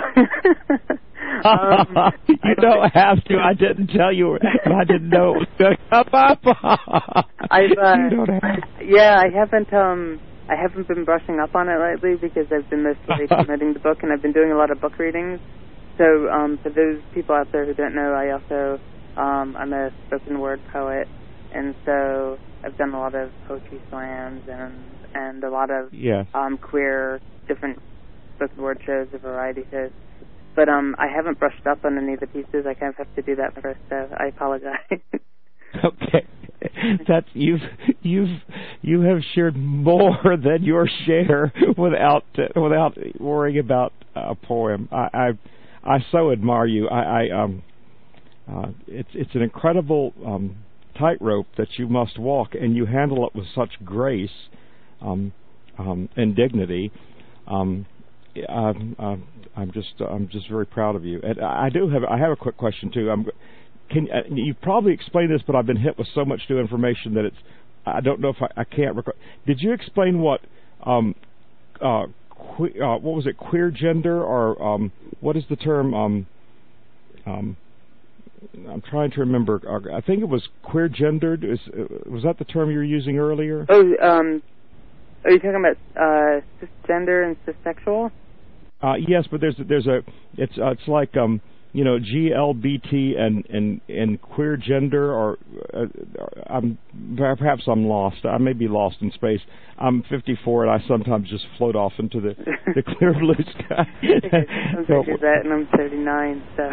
um, you don't have to. I didn't tell you. I didn't know it was going to come up. I've, uh, you don't have to. Yeah, I haven't. Um, I haven't been brushing up on it lately because I've been mostly promoting the book, and I've been doing a lot of book readings. So, um, for those people out there who don't know, I also um, I'm a spoken word poet, and so I've done a lot of poetry slams and and a lot of yes. um, queer different spoken word shows, a variety shows. But um, I haven't brushed up on any of the pieces. I kind of have to do that first, so I apologize. Okay, that's you've you've you have shared more than your share without uh, without worrying about a poem. I I, I so admire you. I, I um uh, it's it's an incredible um, tightrope that you must walk, and you handle it with such grace um, um, and dignity. Um, I'm, I'm, I'm just I'm just very proud of you. And I do have I have a quick question too. I'm, can uh, you probably explain this, but I've been hit with so much new information that it's I don't know if I, I can't recall. Did you explain what um, uh, que- uh, what was it queer gender or um, what is the term? Um, um, I'm trying to remember. I think it was queer gendered. Is, was that the term you were using earlier? Oh, um, are you talking about uh, cisgender and cissexual? Uh, yes, but there's there's a it's uh, it's like um you know, G L B T and and, and queer gender, or uh, I'm perhaps I'm lost. I may be lost in space. I'm fifty-four, and I sometimes just float off into the, the clear blue sky. I'm so, that, and I'm thirty-nine, so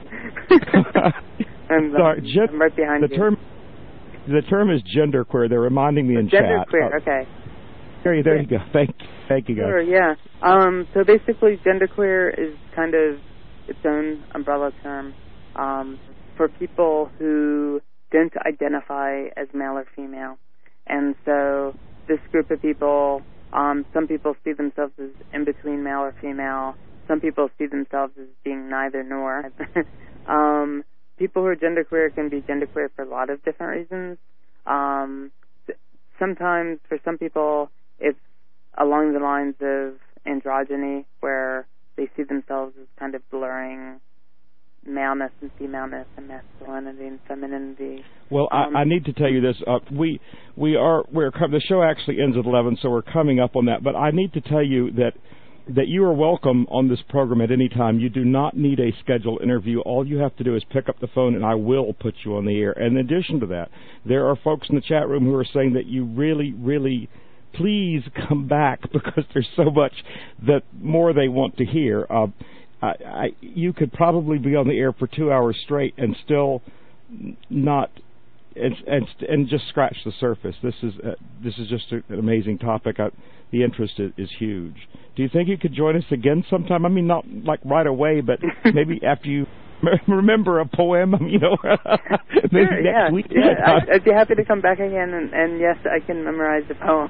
I'm, sorry, gen- I'm right behind the you. term the term is genderqueer. They're reminding me in Genderqueer, chat. Genderqueer, okay. There, there you go. Thank, thank you, guys. Sure, yeah. Um, so basically, genderqueer is kind of its own umbrella term um, for people who don't identify as male or female. And so this group of people, um, some people see themselves as in between male or female. Some people see themselves as being neither nor. um, people who are genderqueer can be genderqueer for a lot of different reasons. Um, sometimes, for some people, it's along the lines of androgyny, where they see themselves as kind of blurring maleness and femaleness and masculinity and femininity. Well, um, I, I need to tell you this. Uh, we we are we're the show actually ends at eleven, so we're coming up on that. But I need to tell you that that you are welcome on this program at any time. You do not need a scheduled interview. All you have to do is pick up the phone, and I will put you on the air. And in addition to that, there are folks in the chat room who are saying that you really, really, please come back, because there's so much that more they want to hear. Uh, I, I, you could probably be on the air for two hours straight and still not, and and, and just scratch the surface. This is uh, this is just a, an amazing topic. I, the interest is, is huge. Do you think you could join us again sometime? I mean, not like right away, but maybe after you remember a poem, you know, maybe sure, next yeah, week. Yeah, I'd, I'd be happy to come back again, and, and yes, I can memorize the poem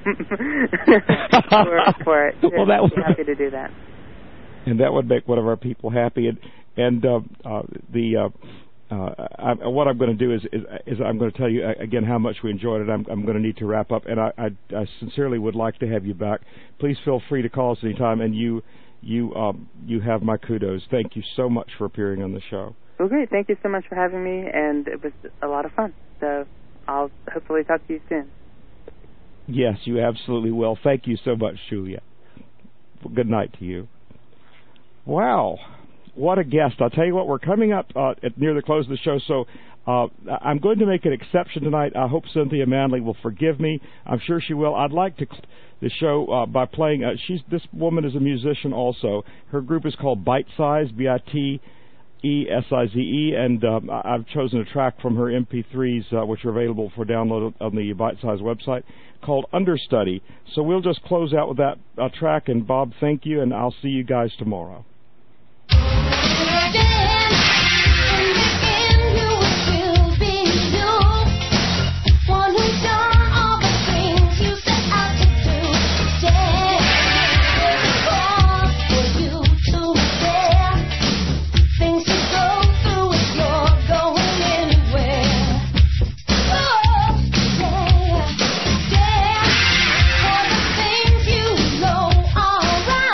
for, for it. Sure, well, that I'd would be happy to do that. And that would make one of our people happy. And and uh, uh, the uh, uh, I, what I'm going to do is, is is I'm going to tell you again how much we enjoyed it. I'm, I'm going to need to wrap up, and I, I, I sincerely would like to have you back. Please feel free to call us anytime, and you you um, you have my kudos. Thank you so much for appearing on the show. Well, great. Thank you so much for having me, and it was a lot of fun. So I'll hopefully talk to you soon. Yes, you absolutely will. Thank you so much, Julia. Good night to you. Wow, what a guest. I'll tell you what, we're coming up uh, at near the close of the show, so uh, I'm going to make an exception tonight. I hope Cynthia Manley will forgive me. I'm sure she will. I'd like to close the show uh, by playing, uh, she's this woman is a musician also. Her group is called Bite Size, B I T E S I Z E, and um, I've chosen a track from her M P threes, uh, which are available for download on the Bite Size website, called Understudy. So we'll just close out with that uh, track, and Bob, thank you, and I'll see you guys tomorrow.